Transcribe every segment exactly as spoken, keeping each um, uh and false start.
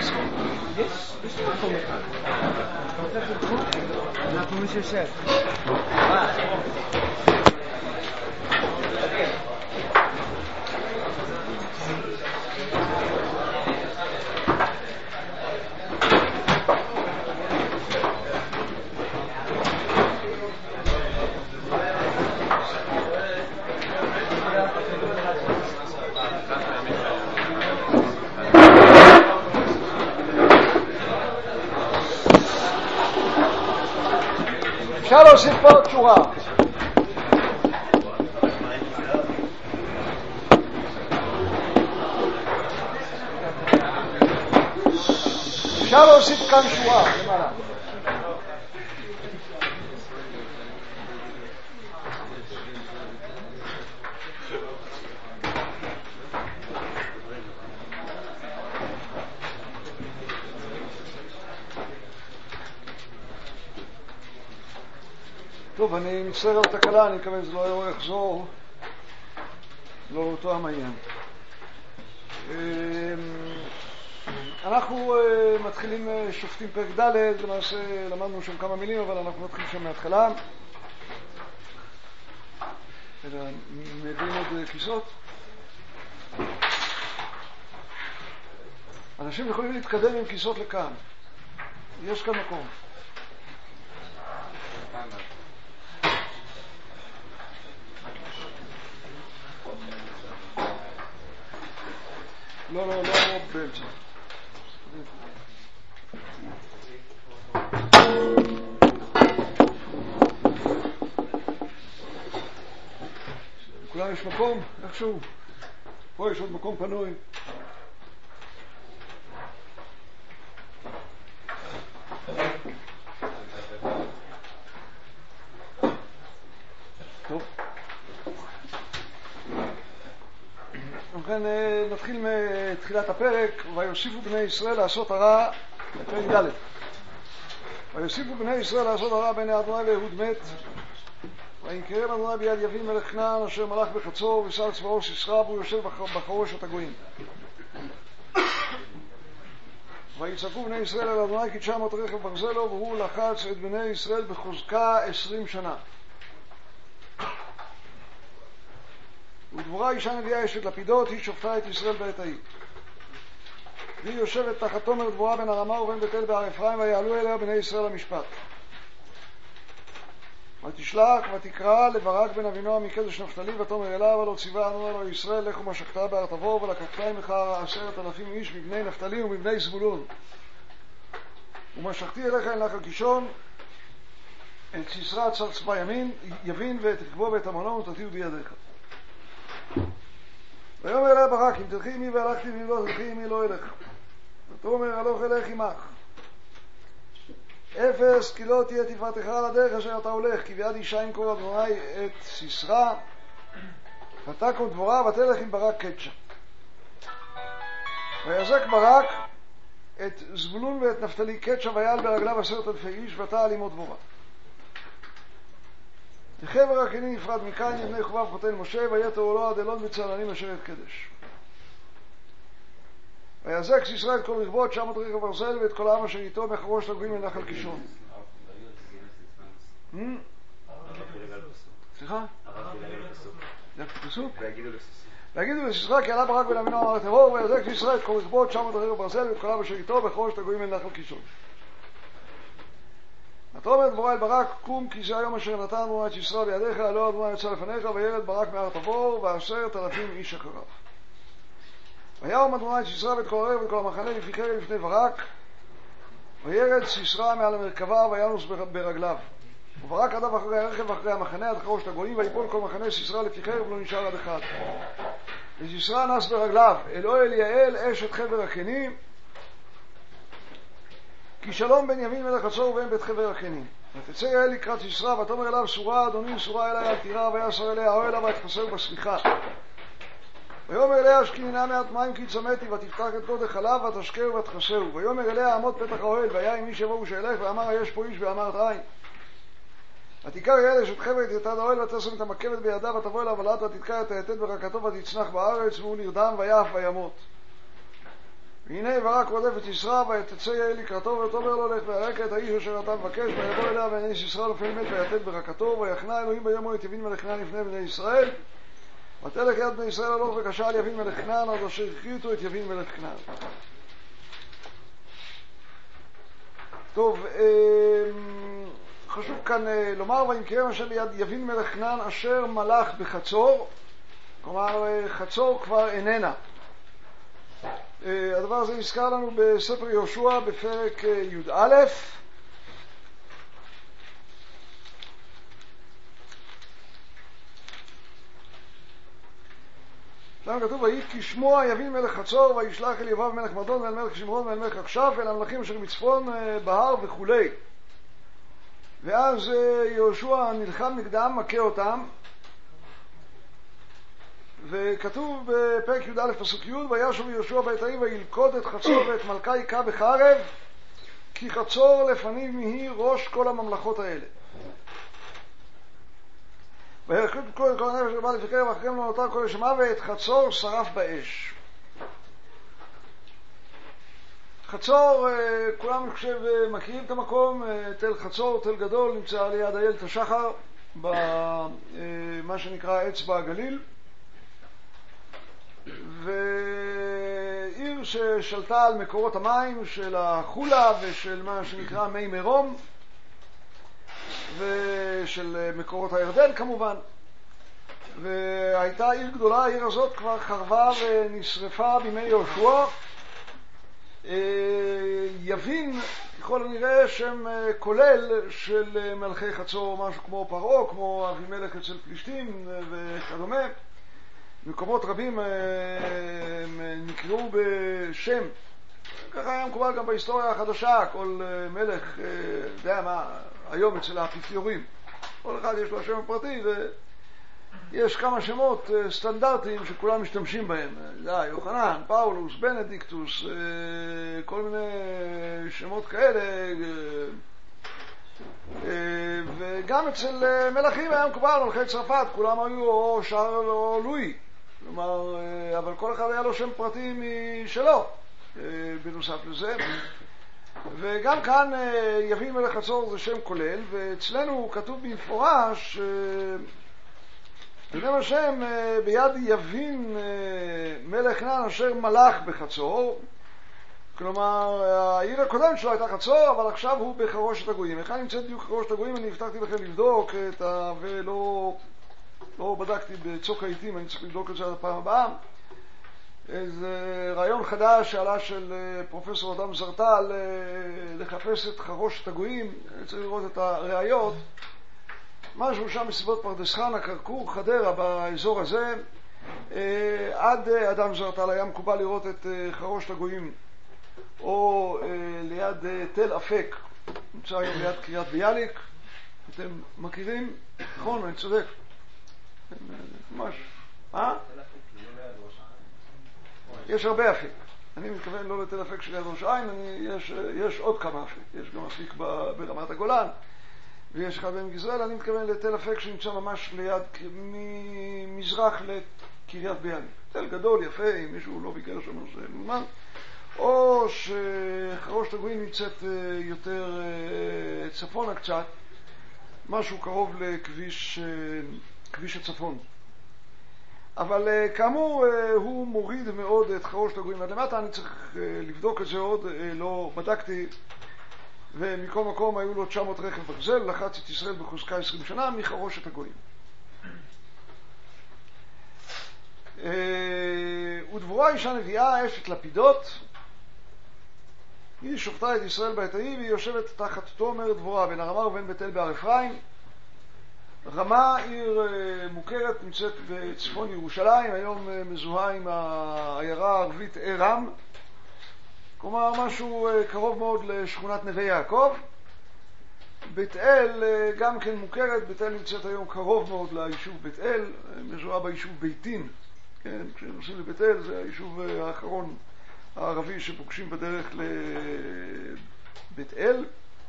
יש, יש לי מקום אחד. אתה רוצה שתקום? אנחנו מי שיושב. מה? אוקיי. אפשר להוסיף פה עוד שורה. אפשר להוסיף כאן שורה למעלה. טוב, אני מצטער על תקלה, אני מקווה שזה לא יחזור, לא אותו המעניין. אנחנו מתחילים שופטים פרק ד', למעשה למדנו שם כמה מילים, אבל אנחנו מתחילים שם מההתחלה. מביאים עוד כיסות. אנשים יכולים להתקדם עם כיסות לכאן. יש כאן מקום. לא, לא, לא, באמצע. לכולם יש מקום, איכשהו. פה יש עוד מקום פנוי. טוב. ובכן נתחיל מתחילת הפרק. ויוסיפו בני ישראל לעשות הרע, פרק ד'. ויוסיפו בני ישראל לעשות הרע בעיני אדוני ואהוד מת. וינקרם אדוני ביד יבין מלך כנען אשר מלך בחצור ושר צבאו סיסרא והוא יושב בחרושת הגויים. ויצעקו בני ישראל אל אדוני כי תשע מאות רכב ברזל לו והוא לחץ את בני ישראל בחוזקה עשרים שנה. ודבורה אישה נביאה אשת לפידות היא שופטה את ישראל בעת ההיא. והיא יושבת תחת תומר דבורה בן הרמה ובן בתל בהר אפרים ויעלו אליה בני ישראל למשפט. ותשלח ותקרא לברק בן אבינועם מקדש נפתלי ותאמר אליו הלא ציווה אדוני אלוהי ישראל לך ומשכת בהר תבור ולקחת עמך עשרת אלפים איש מבני נפתלי ומבני זבולון ומשכתי אליך אל נחל קישון את סיסרא צר צבא ימין יבין ואת רכבו ואת המונו ותתיעו בידיך. ויאמר אליה ברק אם תלכי עמי והלכתי ואם לא תלכי עמי לא אלך. ותאמר הלוך אלך עמך אפס כי לא תהיה תפארתך על הדרך אשר אתה הולך כי ביד אישה ימכור אדוני את סיסרא ותקום דבורה ותלך עם ברק קדשה. ויחזק ברק את זבולון ואת נפתלי קדשה ויעל ברגליו עשרת אלפי איש ותעל עמו דבורה. וחבר הכהנים נפרד מכאן לבני חובב חותן משה ויתר עולו עד אלון בצללים אשר את קדש. ויחזק סיסרא את כל רכבו תשע מאות רכב ברזל ואת כל העם אשר איתו מחרושת הגויים אל נחל קישון. סליחה? פסוק? ויגידו לסיסרא כי עלה ברק בן אבינועם על התבור ויחזק סיסרא את כל רכבו תשע מאות רכב ברזל ואת כל העם אשר איתו מחרושת הגויים אל נחל קישון. ותאמר דבורה אל ברק קום כי זה היום אשר נתן אדוני את סיסרא בידיך הלא אדוני יצא לפניך וירד ברק מהר תבור ועשרת אלפים איש אחריו. וירום אדוני את סיסרא ואת כל הערב ואת כל המחנה לפי חרב לפני ברק וירד סיסרא מעל המרכבה וינוס ברגליו וברק רדף אחרי הרכב ואחרי המחנה עד חרושת הגויים ויפול כל מחנה סיסרא לפי חרב ולא נשאר עד אחד. וסיסרא נס ברגליו אל אוהל יעל אשת חבר הקנים כי שלום בן ימין מלך חצור ובן בית חבר הקנים. ותצא יעל לקראת סיסרא ותאמר אליו סורה אדוני סורה אליי אל תירא ויסר אליה האוהל ותכסהו בסליחה. ויאמר אליה השקיני נא מעט מים כי צמאתי ותפתח את קודש חלב ותשקהו ותכסהו. ויאמר אליה עמוד פתח האוהל ויהי מי שיבואו שאלך ואמר יש פה איש ואמרת אין. ותיקח יעל אשת חבר את יתד האוהל ותשם את המקבת בידה ותבוא אליו ולט ותתקע את היתד ברקתו ותצנח בארץ והוא נרדם ויעף וימות. והנה ברק רודף את ישרה ותצא יעל לקראתו ותאמר לו לך והרק את האיש אשר אתה מבקש ויבוא אליה ועיני ישרה לפני מת ויתת ברכתו ויחנה אלוהים ביום את יבין מלך כנען לפני בני ישראל ותלך יד בני ישראל הלוך וקשה על יבין מלך כנען עד אשר הכריתו את יבין מלך כנען. טוב, חשוב כאן לומר ויקרא אשר ליד יבין מלך כנען אשר מלך בחצור, כלומר חצור כבר איננה. הדבר הזה נזכר לנו בספר יהושע בפרק י"א. שם כתוב ויהי כשמוע יבין מלך חצור וישלח אל יבב מלך מדון ואל מלך שמרון ואל מלך עכשף ואל המלכים אשר מצפון בהר וכולי. ואז יהושע נלחם נגדם, מכה אותם, וכתוב בפרק י"א פסוק י' וישוב יהושע בית האי וילכוד את חצור ואת מלכה היכה בחרב כי חצור לפניו מהי ראש כל הממלכות האלה. וירקוד כל את כל הנפש שבא לפקר ואחריהם לא נותר כל השמה ואת חצור שרף באש. חצור, כולם אני חושב מכירים את המקום, תל חצור, תל גדול, נמצא ליד איילת השחר במה שנקרא אצבע הגליל, ועיר ששלטה על מקורות המים של החולה ושל מה שנקרא מי מרום ושל מקורות הירדן כמובן, והייתה עיר גדולה. העיר הזאת כבר חרבה ונשרפה בימי יהושע. יבין ככל הנראה שם כולל של מלכי חצור, משהו כמו פרעה, כמו אבימלך אצל פלישתים וכדומה. מקומות רבים נקראו בשם, ככה היה מקובל גם בהיסטוריה החדשה. כל מלך, יודע מה, היום אצל האפיפיורים כל אחד יש לו השם הפרטי ויש כמה שמות סטנדרטיים שכולם משתמשים בהם, יוחנן, פאולוס, בנדיקטוס, כל מיני שמות כאלה. וגם אצל מלכים היה מקובל, מלכי צרפת כולם היו או שרל או לואי, כלומר, אבל כל אחד היה לו שם פרטי משלו בנוסף לזה. וגם כאן יבין מלך חצור זה שם כולל, ואצלנו כתוב במפורש הנה השם ביד יבין מלך כנען אשר מלך בחצור, כלומר העיר הקודמת שלו הייתה חצור, אבל עכשיו הוא בחרושת הגויים. איך נמצאת בדיוק חרושת הגויים? אני הבטחתי לכם לבדוק את ה... ולא לא בדקתי בצוק העיתים, אני צריך לבדוק את זה עד הפעם הבאה. איזה רעיון חדש שעלה של פרופסור אדם זרטל לחפש את חרושת הגויים. אני צריך לראות את הראיות, משהו שם בסביבות פרדס חנה, כרכור, חדרה, באזור הזה. עד אדם זרטל היה מקובל לראות את חרושת הגויים או ליד תל אפק, נמצא היום ליד קריית ביאליק. אתם מכירים? נכון, אני צודק ממש. אה? יש הרבה אפק. אני מתכוון לא לתל אפק של יד ראש העין, אני, יש, יש עוד כמה אפק. יש גם אפיק ברמת הגולן, ויש אחד בהם גזרל. אני מתכוון לתל אפק שנמצא ממש ליד, ממזרח לקריית ביאליק. תל גדול, יפה, אם מישהו לא ביקר שם זה מומן. או שחרושת הגויים נמצאת יותר צפונה קצת, משהו קרוב לכביש כביש הצפון. אבל כאמור הוא מוריד מאוד את חרושת הגויים עד למטה. אני צריך לבדוק את זה עוד, לא בדקתי. ומכל מקום היו לו תשע מאות רכב ברזל, לחץ את ישראל בחוזקה עשרים שנה מחרושת הגויים. ודבורה אישה נביאה אשת לפידות, היא שופטה את ישראל בעת ההיא, והיא יושבת תחת תומר דבורה בין הרמה ובין בית אל בהר אפרים. רמה עיר מוכרת, נמצאת בצפון ירושלים, היום מזוהה עם העיירה הערבית ארם, כלומר משהו קרוב מאוד לשכונת נווה יעקב. בית אל גם כן מוכרת, בית אל נמצאת היום קרוב מאוד ליישוב בית אל, מזוהה ביישוב ביתין. כן, כשנוסעים לבית אל זה היישוב האחרון הערבי שפוגשים בדרך לבית אל.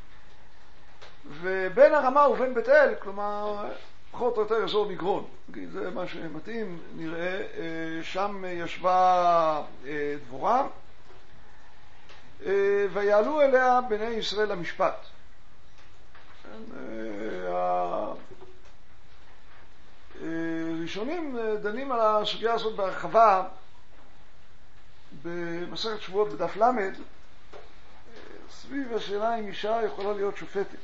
ובין הרמה ובין בית אל, כלומר פחות או יותר אזור מגרון, זה מה שמתאים, נראה, שם ישבה דבורה. ויעלו אליה בני ישראל למשפט. הראשונים דנים על הסוגיה הזאת בהרחבה במסכת שבועות בדף למד, סביב השאלה אם אישה יכולה להיות שופטת.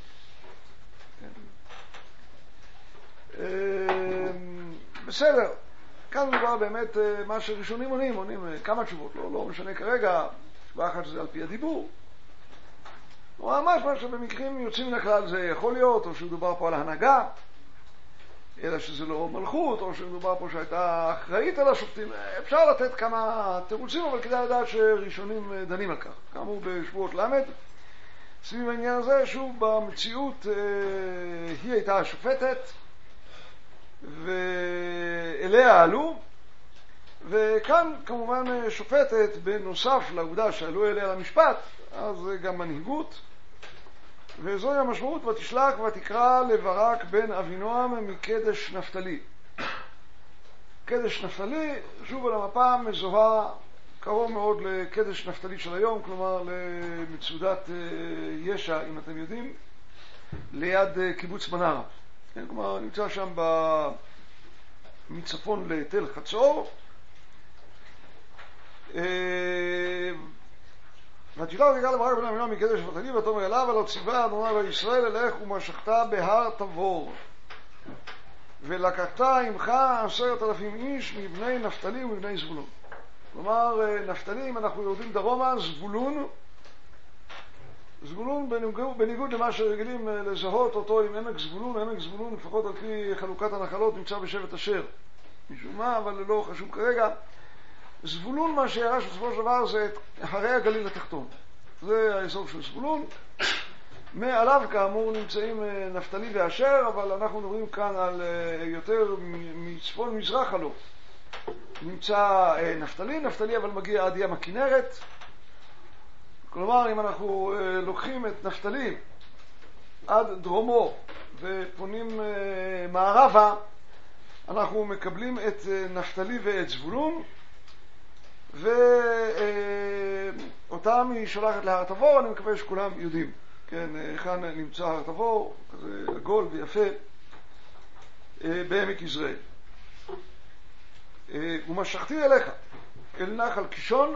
בסדר, כאן מדובר באמת מה שראשונים עונים, עונים כמה תשובות, לא, לא משנה כרגע, תשובה אחת שזה על פי הדיבור. ממש מה שבמקרים יוצאים מן הכלל זה יכול להיות, או שמדובר פה על ההנהגה, אלא שזה לא מלכות, או שמדובר פה שהייתה אחראית על השופטים. אפשר לתת כמה תירוצים, אבל כדאי לדעת שראשונים דנים על כך. כאמור בשבועות למד, סביב העניין הזה, שוב במציאות היא הייתה השופטת, ואליה עלו, וכאן כמובן שופטת בנוסף לעובדה שעלו אליה למשפט, אז גם מנהיגות, וזוהי המשמעות, ותשלח ותקרא לברק בן אבינועם מקדש נפתלי. קדש נפתלי, שוב על המפה, מזוהה קרוב מאוד לקדש נפתלי של היום, כלומר למצודת ישע, אם אתם יודעים, ליד קיבוץ מנרה. כן, כלומר, נמצא שם מצפון לתל חצור. ותשלח ותקרא לברק בן אבינועם מקדש נפתלי, ותאמר אליו, הלא ציווה אדוני וישראל אלך ומשכת בהר תבור, ולקחת עמך עשרת אלפים איש מבני נפתלי ומבני זבולון. כלומר, נפתלי, אם אנחנו יורדים דרומה, זבולון, זבולון בניגוד, בניגוד למה שרגילים לזהות אותו עם עמק זבולון, עמק זבולון לפחות על פי חלוקת הנחלות נמצא בשבט אשר, משום מה, אבל לא חשוב כרגע. זבולון, מה שירש בסופו של דבר זה את הרי הגליל התחתון, זה היסוד של זבולון. מעליו כאמור נמצאים נפתלי ואשר, אבל אנחנו מדברים כאן על יותר מצפון מזרח לו נמצא נפתלי, נפתלי אבל מגיע עד ים הכנרת. כלומר, אם אנחנו לוקחים את נפתלי עד דרומו ופונים מערבה, אנחנו מקבלים את נפתלי ואת זבולון, ואותם היא שולחת להר תבור. אני מקווה שכולם יודעים, כן, כאן נמצא הר תבור, כזה עגול ויפה, בעמק יזרעאל. ומשכתי אליך אל נחל קישון,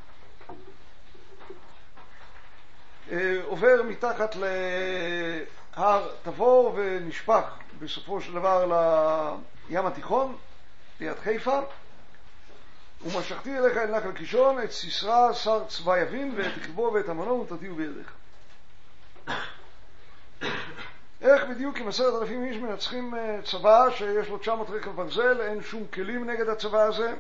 עובר מתחת להר תבור ונשפך בסופו של דבר לים התיכון ליד חיפה. ומשכתי אליך אל נחל קישון את סיסרא שר צבא יבין, ואת רכבו ואת המנוע ותתיעו בידיך. איך בדיוק עם עשרת אלפים איש מנצחים צבא שיש לו תשע מאות רכב ברזל? אין שום כלים נגד הצבא הזה.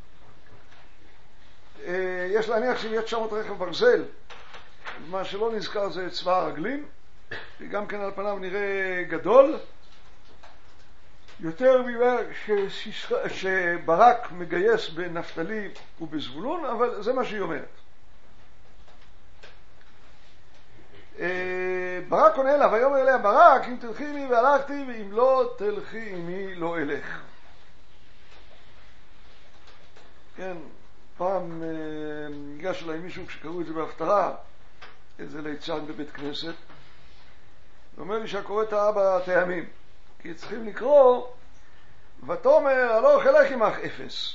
יש להניח שיהיה תשע מאות רכב ברזל, מה שלא נזכר זה צבא הרגלים, שגם כן על פניו נראה גדול יותר ממה שברק מגייס בנפתלי ובזבולון, אבל זה מה שהיא אומרת. ברק עונה לה, ויאמר אליה ברק, אם תלכי עמי והלכתי, ואם לא תלכי עמי לא אלך. כן, פעם ניגש אליי מישהו כשקראו את זה בהפטרה, איזה ליצן בבית כנסת, ואומר לי שהקורא טעה בטעמים, כי צריכים לקרוא ותאמר הלוך אלך עמך אפס.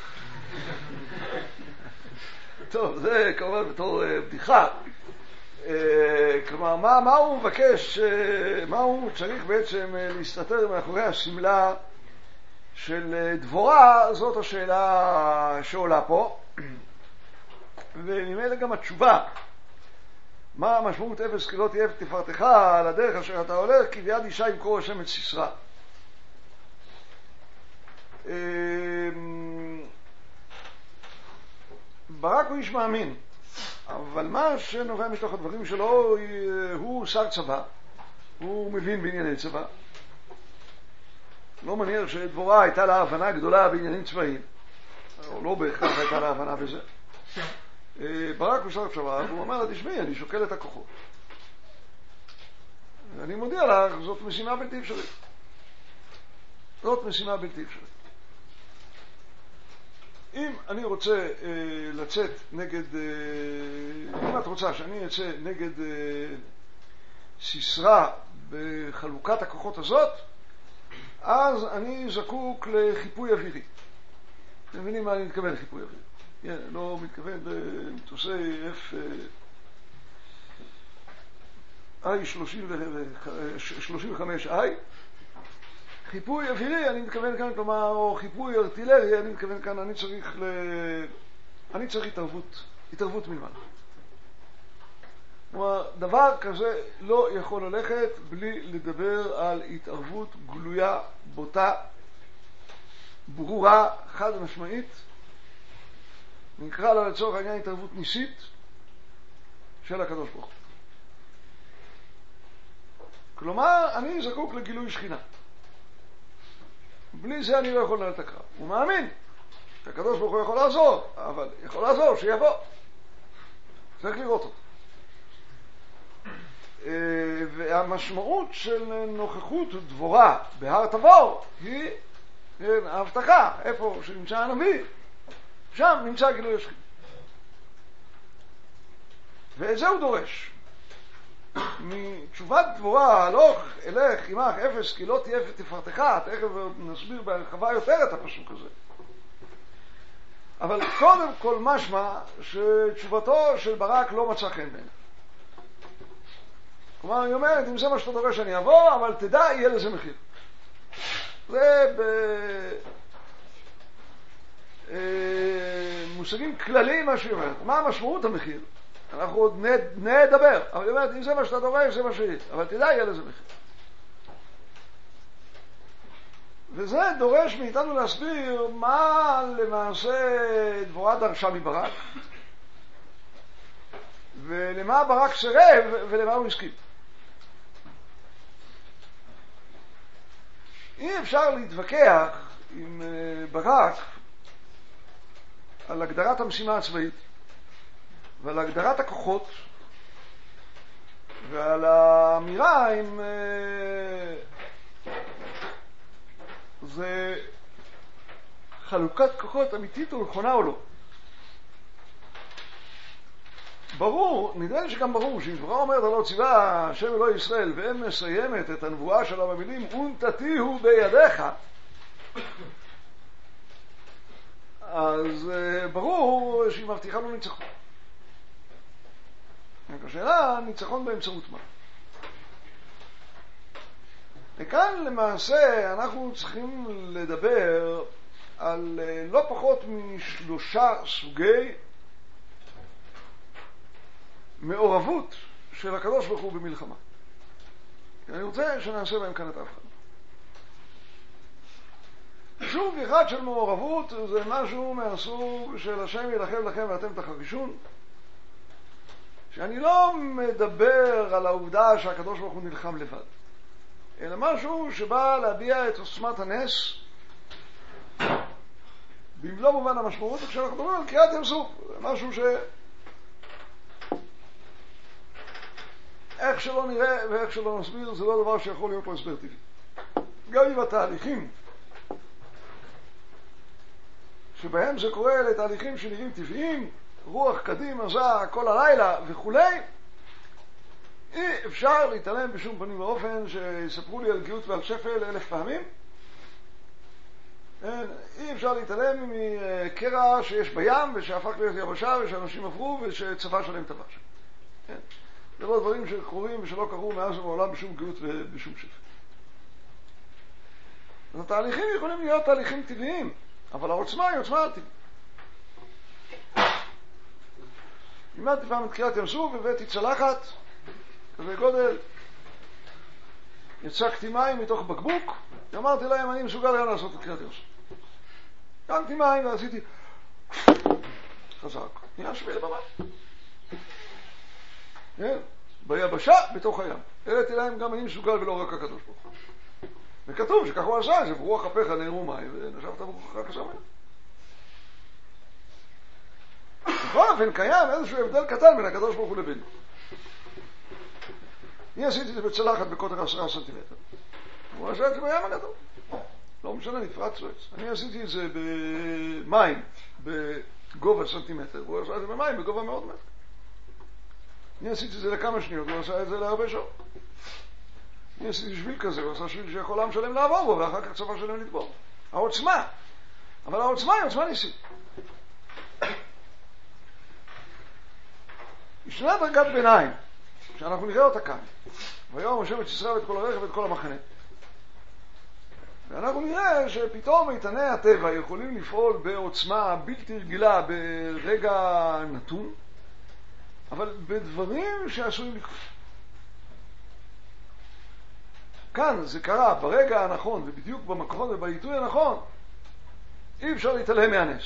טוב, זה כמובן בתור בדיחה. כלומר, מה, מה הוא מבקש, מה הוא צריך בעצם להסתתר מאחורי הסמלה של דבורה? זאת השאלה שעולה פה, וממילא גם התשובה, מה המשמעות אפס כי לא תהיה תפארתך על הדרך אשר אתה הולך, כי ביד אישה ימכור השם את סיסרא. ברק הוא איש מאמין, אבל מה שנובע מתוך הדברים שלו, הוא שר צבא, הוא מבין בענייני צבא. לא מניח שדבורה הייתה לה הבנה גדולה בעניינים צבאיים, או לא בהכרח הייתה לה הבנה בזה. ברק הוא שר צבא, והוא אמר לה, תשמעי, אני שוקל את הכוחות. אני מודיע לך, זאת משימה בלתי אפשרית. זאת משימה בלתי אפשרית. אם אני רוצה אה, לצאת נגד, אה, אם את רוצה שאני אצא נגד אה, סיסרא בחלוקת הכוחות הזאת, אז אני זקוק לחיפוי אווירי. אתם מבינים מה אני מתכוון לחיפוי אווירי? Yeah, לא מתכוון למטוסי F איי שלושים וחמש איי. חיפוי אווירי אני מתכוון כאן, כלומר, או חיפוי ארטילרי, אני מתכוון כאן, אני צריך ל... אני צריך התערבות, התערבות מלמעלה. כלומר, דבר כזה לא יכול ללכת בלי לדבר על התערבות גלויה, בוטה, ברורה, חד משמעית. נקרא לה לצורך העניין התערבות ניסית של הקדוש ברוך הוא. כלומר, אני זקוק לגילוי שכינה. בלי זה אני לא יכול לנהל את הקרב. הוא מאמין שהקדוש ברוך הוא יכול לעזור, אבל יכול לעזור שיבוא. צריך לראות אותו. והמשמעות של נוכחות דבורה בהר תבור היא ההבטחה, איפה שנמצא הנביא, שם נמצא גילוי השכינה. ואת זה הוא דורש. מתשובת דבורה, הלוך, אלך, עמך, אפס, כי לא תהיה תפארתך, תכף נסביר בהרחבה יותר את הפסוק הזה. אבל קודם כל משמע שתשובתו של ברק לא מצא חן בעיניו. כלומר, היא אומרת, אם זה מה שאתה דורש אני אבוא, אבל תדע, יהיה לזה מחיר. זה במושגים כלליים מה שהיא אומרת. מה המשמעות המחיר? אנחנו עוד נדבר. אבל היא אומרת, אם זה מה שאתה דורש, זה מה שיהיה. אבל תדע, יהיה לזה מחיר. וזה דורש מאיתנו להסביר מה למעשה דבורה דרשה מברק, ולמה ברק סירב, ולמה הוא הסכים. אי אפשר להתווכח עם ברק על הגדרת המשימה הצבאית ועל הגדרת הכוחות ועל האמירה אם זה חלוקת כוחות אמיתית או נכונה או לא. ברור, נדמה לי שגם ברור שאם דבורה אומרת הלא ציווה השם אלוהי ישראל ואין מסיימת את הנבואה שלה במילים ונתתיהו בידיך, אז ברור שהיא מבטיחה לו ניצחון. השאלה, ניצחון באמצעות מה? וכאן למעשה אנחנו צריכים לדבר על לא פחות משלושה סוגי מעורבות של הקדוש ברוך הוא במלחמה. אני רוצה שנעשה בהם כאן את ההבחנה. סוג אחד של מעורבות זה משהו מהסוג של השם ילחם לכם ואתם תחרישון, שאני לא מדבר על העובדה שהקדוש ברוך הוא נלחם לבד, אלא משהו שבא להביע את עוצמת הנס במלוא מובן המשמעות. כשאנחנו מדברים על קריאת ים סוף, זה משהו ש... איך שלא נראה ואיך שלא נסביר, זה לא דבר שיכול להיות לו הסבר טבעי. גם אם התהליכים שבהם זה קורה לתהליכים שנראים טבעיים, רוח קדימה, זה כל הלילה וכו', אי אפשר להתעלם בשום פנים ואופן שיספרו לי על גאות ועל שפל אלף פעמים. אי אפשר להתעלם מקרע שיש בים ושהפך להיות יבשה ושאנשים עברו ושצבא שלהם טבע שם. זה לא דברים שקורים ושלא קרו מאז ומעולם בשום גאות ובשום שפל. אז התהליכים יכולים להיות תהליכים טבעיים, אבל העוצמה היא עוצמה טבעית. לימדתי פעם את קריאת ים סוף והבאתי צלחת כזה גודל, יצקתי מים מתוך בקבוק ואמרתי להם אני מסוגל היום לעשות את קריאת ים סוף. קמתי מים ועשיתי חזק, נהיה שווה לבמה. ביבשה בתוך הים. הראיתי להם גם אני מסוגל ולא רק הקדוש ברוך הוא. וכתוב שכך הוא עשה, זה ברוח אפיך נערו מים ונשבת ברוחך כשמיים. בכל אופן קיים איזשהו הבדל קטן בין הקדוש ברוך הוא לבינו. אני עשיתי את זה בצלחת בקוטר עשרה סנטימטר. הוא עשה את זה בים הגדול. לא משנה, נפרץ לו את זה. אני עשיתי את זה במים בגובה סנטימטר, הוא עשה את זה במים בגובה מאוד מטר. אני עשיתי את זה לכמה שניות, הוא עשה את זה להרבה שעות. אני עשיתי שביל כזה, הוא עשה שביל שיכול עם שלם לעבור בו, ואחר כך צבא שלם לטבור. העוצמה, אבל העוצמה היא עוצמה ניסית. ישנה דרגת ביניים, שאנחנו נראה אותה כאן. והיום השם את ישראל ואת כל הרכב ואת כל המחנה. ואנחנו נראה שפתאום איתני הטבע יכולים לפעול בעוצמה בלתי רגילה ברגע נתון, אבל בדברים שעשויים לקרות. כאן זה קרה ברגע הנכון ובדיוק במקום ובעיתוי הנכון. אי אפשר להתעלם מהנס.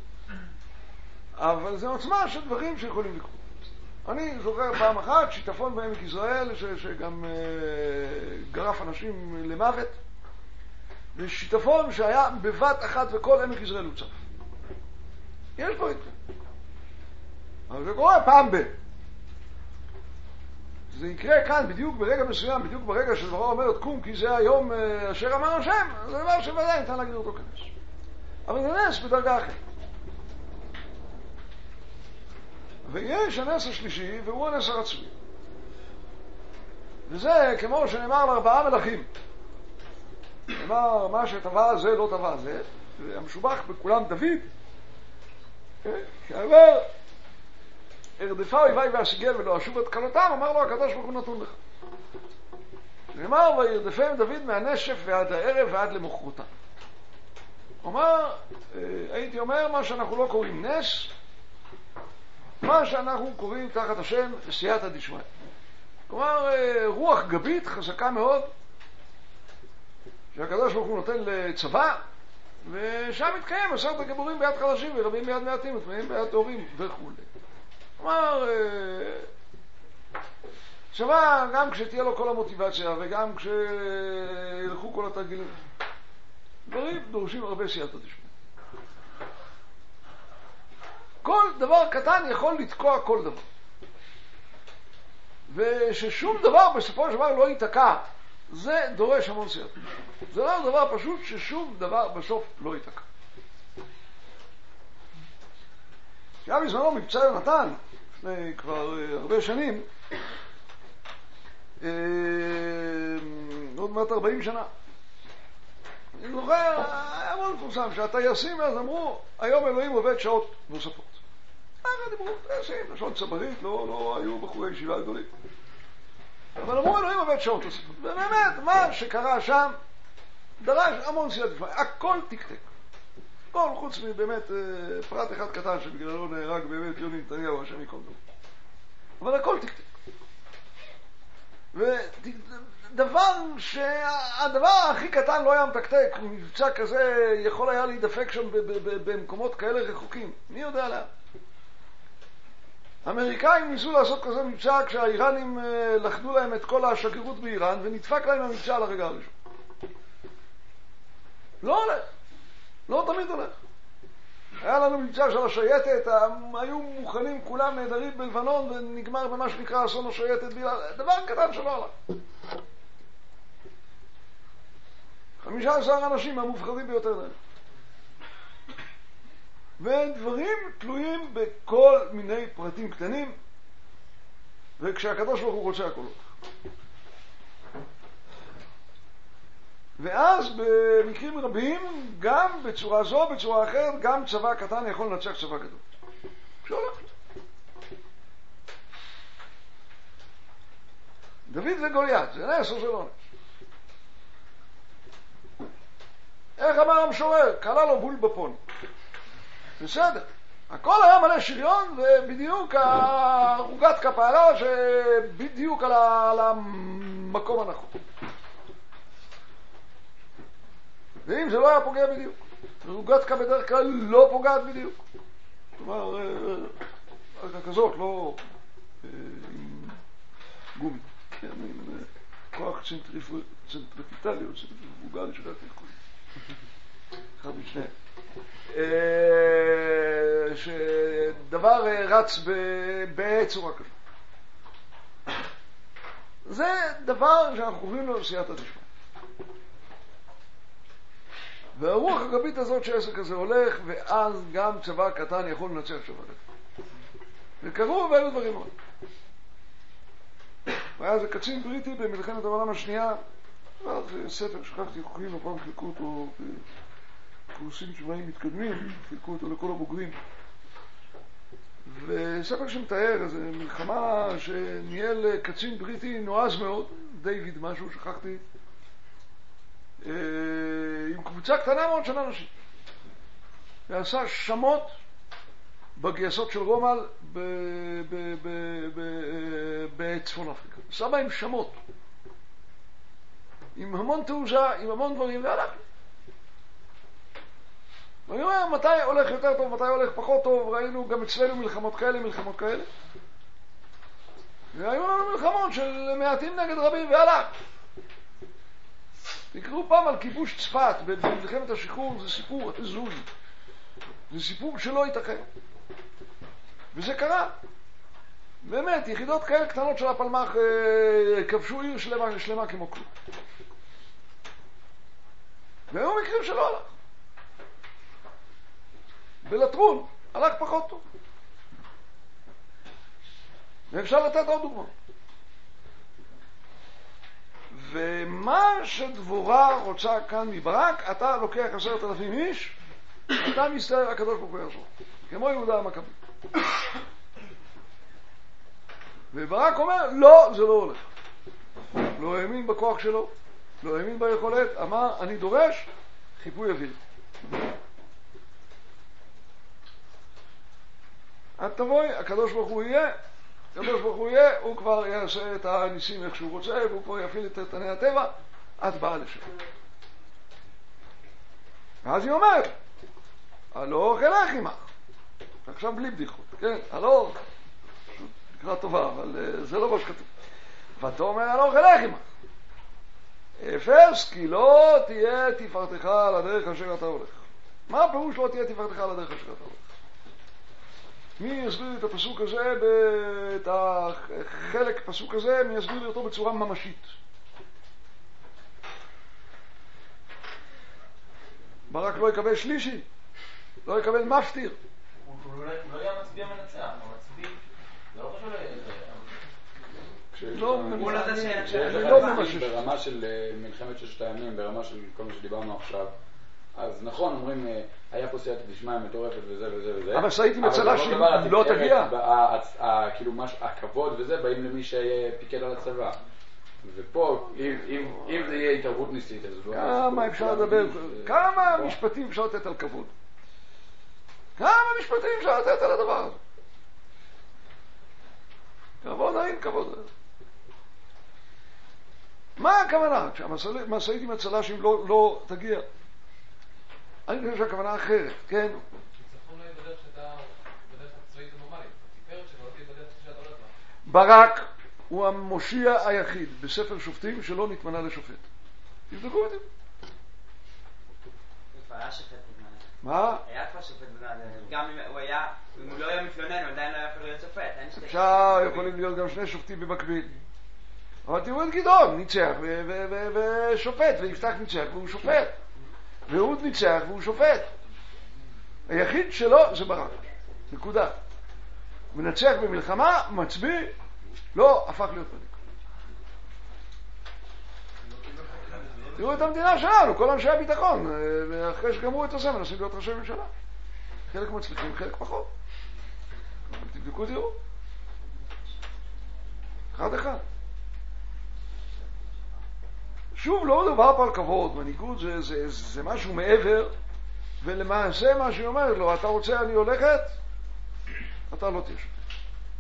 אבל זה עוצמה של דברים שיכולים לקרות. אני זוכר פעם אחת שיטפון בעמק יזרעאל ש- שגם אה, גרף אנשים למוות, ושיטפון שהיה בבת אחת וכל עמק יזרעאל הוצף. יש פה את זה. אבל זה קורה פעם ב. זה יקרה כאן בדיוק ברגע מסוים, בדיוק ברגע שדברה אומרת קום כי זה היום אה, אשר אמר השם, זה דבר שבוודאי ניתן להגדיר אותו כנס. אבל זה נס בדרגה אחרת. ויש הנס השלישי, והוא הנס הרצוי. וזה כמו שנאמר לארבעה מלכים. נאמר, מה שטבע זה לא טבע זה, והמשובח בכולם דוד, שאמר, הרדפה אויבי והשיגל ולא אשוב את קלותם, אמר לו הקדוש ברוך הוא נתון לך. נאמר, וירדפם דוד מהנשף ועד הערב ועד למחרתה. אומר, הייתי אומר, מה שאנחנו לא קוראים נס, מה שאנחנו קוראים תחת השם סייעתא דשמיא. כלומר, רוח גבית חזקה מאוד, שהקדוש ברוך הוא נותן לצבא, ושם מתקיים עשרת הגיבורים ביד חלשים ורבים ביד מעטים וטמאים ביד טהורים וכו'. כלומר, צבא, גם כשתהיה לו כל המוטיבציה וגם כשילכו כל התרגילים, דברים דורשים הרבה סייעתא דשמיא. כל דבר קטן יכול לתקוע כל דבר. וששום דבר בסופו של דבר לא ייתקע, זה דורש המון סייעתא דשמיא. זה לא דבר פשוט ששום דבר בסוף לא ייתקע. שהיה בזמנו מבצע יונתן, לפני כבר הרבה שנים, עוד מעט ארבעים שנה. אני זוכר, היה מאוד מפורסם, שהטייסים אז אמרו, היום אלוהים עובד שעות נוספות. אחר דיברו, טייסים, לשון צברית, לא, לא היו בחורי ישיבה גדולים. אבל אמרו, אלוהים עובד שעות נוספות. ובאמת, מה שקרה שם, דרש המון סייעתא דשמיא, הכל תקתק. כל חוץ מבאמת פרט אחד קטן שבגללו נהרג באמת יוני נתניהו, השם ייקום דמו. אבל הכל תקתק. ודבר שהדבר הכי קטן לא היה מתקתק, מבצע כזה יכול היה להידפק שם במקומות כאלה רחוקים. מי יודע לאן? האמריקאים ניסו לעשות כזה מבצע כשהאיראנים לחדו להם את כל השגרירות באיראן ונדפק להם המבצע על הרגע הראשון. לא הולך. לא תמיד הולך. היה לנו מבצע של השייטת, היו מוכנים כולם נהדרים בלבנון ונגמר במה שנקרא אסון השייטת, דבר קטן שלא הלך. חמישה עשר אנשים המובחרים ביותר להם. ודברים תלויים בכל מיני פרטים קטנים, וכשהקדוש ברוך הוא רוצה הכל הולך. ואז במקרים רבים, גם בצורה זו, בצורה אחרת, גם צבא קטן יכול לנצח צבא גדול. כשהולך לזה. דוד וגוליית, זה נס או זה לא נס? איך אמר המשורר? קלה לו בול בפון. בסדר. הכל היה מלא שריון, ובדיוק הרוגת כפרה שבדיוק על המקום הנכון. ואם זה לא היה פוגע בדיוק, רוגתקה בדרך כלל לא פוגעת בדיוק. כלומר, רוגתקה כזאת, לא עם גומי, עם כוח צנטריפיטלי או צנטריפוגלי שדעתי כלי. אחד משניהם. שדבר רץ בצורה כזאת. זה דבר שאנחנו קוראים לו סייעתא דשמיא. והרוח הגבית הזאת שהעסק הזה הולך, ואז גם צבא קטן יכול לנצח צבא קטן. וקראו ואלו דברים מאוד. והיה זה קצין בריטי במלחמת העולם השנייה, זה ספר שכחתי חוקים, הפעם חילקו אותו בקורסים צבאיים מתקדמים, חילקו אותו לכל הבוגרים. וספר שמתאר איזו מלחמה שניהל קצין בריטי נועז מאוד, דיוויד משהו, שכחתי, עם קבוצה קטנה מאוד של אנשים. ועשה שמות בגייסות של רומל בצפון אפריקה. עשה בהם שמות. עם המון תעוזה, עם המון דברים, והלך. ואני אומר, מתי הולך יותר טוב, מתי הולך פחות טוב, ראינו גם אצלנו מלחמות כאלה, מלחמות כאלה. והיו לנו מלחמות של מעטים נגד רבים, והלך. תקראו פעם על כיבוש צפת במלחמת השחרור, זה סיפור הזוי. זה סיפור שלא ייתכן. וזה קרה. באמת, יחידות כאלה קטנות של הפלמ"ח אה, כבשו עיר שלמה, שלמה כמו כלום. והיו מקרים שלא הלך. בלטרון הלך פחות טוב. ואפשר לתת עוד דוגמא. ומה שדבורה רוצה כאן מברק, אתה לוקח עשרת אלפים איש, אתה מסתער הקדוש ברוך הוא יעזור. כמו יהודה המכבי. וברק אומר, לא, זה לא הולך. לא האמין בכוח שלו, לא האמין ביכולת, אמר, אני דורש חיפוי אוויר. את תבואי, הקדוש ברוך הוא יהיה, הקדוש ברוך הוא יהיה, הוא כבר יעשה את הניסים איך שהוא רוצה, והוא כבר יפעיל את תנאי הטבע, את באה לשם. ואז היא אומרת, הלוך אלך עמך. עכשיו בלי בדיחות, כן? הלוך, נקרא טובה, אבל uh, זה לא מה שכתוב. ותאמר הלוך אלך עמך. אפס, כי לא תהיה תפארתך על הדרך אשר אתה הולך. מה הפירוש לא תהיה תפארתך על הדרך אשר אתה הולך? מי יסביר את הפסוק הזה, את החלק פסוק הזה, מי יסביר אותו בצורה ממשית? ברק לא יקבל שלישי, לא יקבל מפטיר. הוא לא יהיה מצביע מנצח, הוא מצביע, זה לא חשוב ל... ברמה של מלחמת ששת הימים, ברמה של כל מה שדיברנו עכשיו, אז נכון, אומרים, היה פה סייעתא דשמיא מטורפת וזה וזה וזה. אבל סייעתא מצלה שהיא לא תגיע. כאילו, הכבוד וזה, באים למי שפיקד על הצבא. ופה, אם זה יהיה התערבות ניסית, אז לא... כמה אפשר לדבר, כמה משפטים אפשר לתת על כבוד? כמה משפטים אפשר לתת על הדבר הזה? כבוד אין כבוד. מה הכוונה? כשהמשאית עם הצל"שים לא תגיע. אני חושב שהכוונה אחרת, כן? שצריכון לא יהיה בדרך שאתה, בדרך הצבאית הנורמלית. תפארת שלא תהיה בדרך שאתה הולך לה. ברק הוא המושיע היחיד בספר שופטים שלא נתמנה לשופט. תבדקו את זה. הוא היה שופט בזמן. מה? היה כבר שופט בזמן. גם אם הוא היה, אם הוא לא היה מתלונן, הוא עדיין לא היה יכול להיות שופט. אפשר, יכולים להיות גם שני שופטים במקביל. אבל תראו את גדעון, ניצח ושופט, ויפתח ניצח והוא שופט. ואהוד ניצח והוא שופט. היחיד שלו זה ברק. נקודה. מנצח במלחמה, מצביא, לא הפך להיות פדיק. תראו את המדינה שלנו, כל אנשי הביטחון, אחרי שגמרו את הזה, מנסים להיות ראשי ממשלה. חלק מצליחים, חלק פחות. תבדקו, תראו. אחד אחד. שוב, לא מדובר פה על כבוד, מנהיגות זה, זה, זה משהו מעבר, ולמעשה מה שהיא אומרת לו, אתה רוצה אני הולכת, אתה לא תהיה שופט.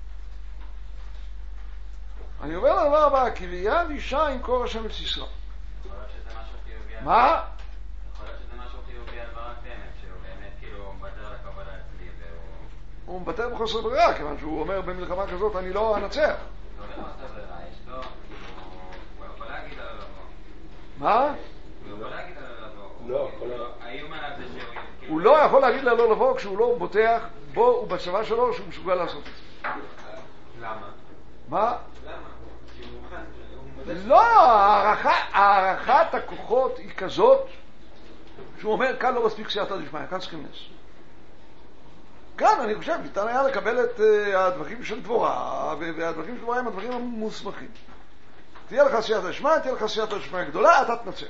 אני אומר לדבר הבא, כי ויד אישה עם קור השם את סיסרא. יכול להיות שזה משהו חיובי. מה? יכול להיות שזה משהו חיובי על ברק באמת, שהוא באמת כאילו מוותר על הכבוד העצמי, והוא... הוא מוותר בחוסר ברירה, כיוון שהוא אומר במלחמה כזאת אני לא אנצח. לא בחוסר ברירה, יש לו, הוא יכול להגיד עליו לבוא. מה? הוא יכול להגיד עליו לבוא. לא, יכול לא. האיום עליו זה שהוא... הוא לא יכול להגיד לה לא לבוא כשהוא לא בוטח בו ובצבא שלו שהוא מסוגל לעשות את זה. למה? מה? למה? כי הוא מוכן, הוא מודע... לא, הערכת הכוחות היא כזאת שהוא אומר, כאן לא מספיק סייעתא דשמיא, כאן צריכים נס. כאן אני חושב, ניתן היה לקבל את uh, הדברים של דבורה, והדברים של דבורה הם הדברים המוסמכים. תהיה לך סייעתא דשמיא, תהיה לך סייעתא דשמיא גדולה, אתה תנצח.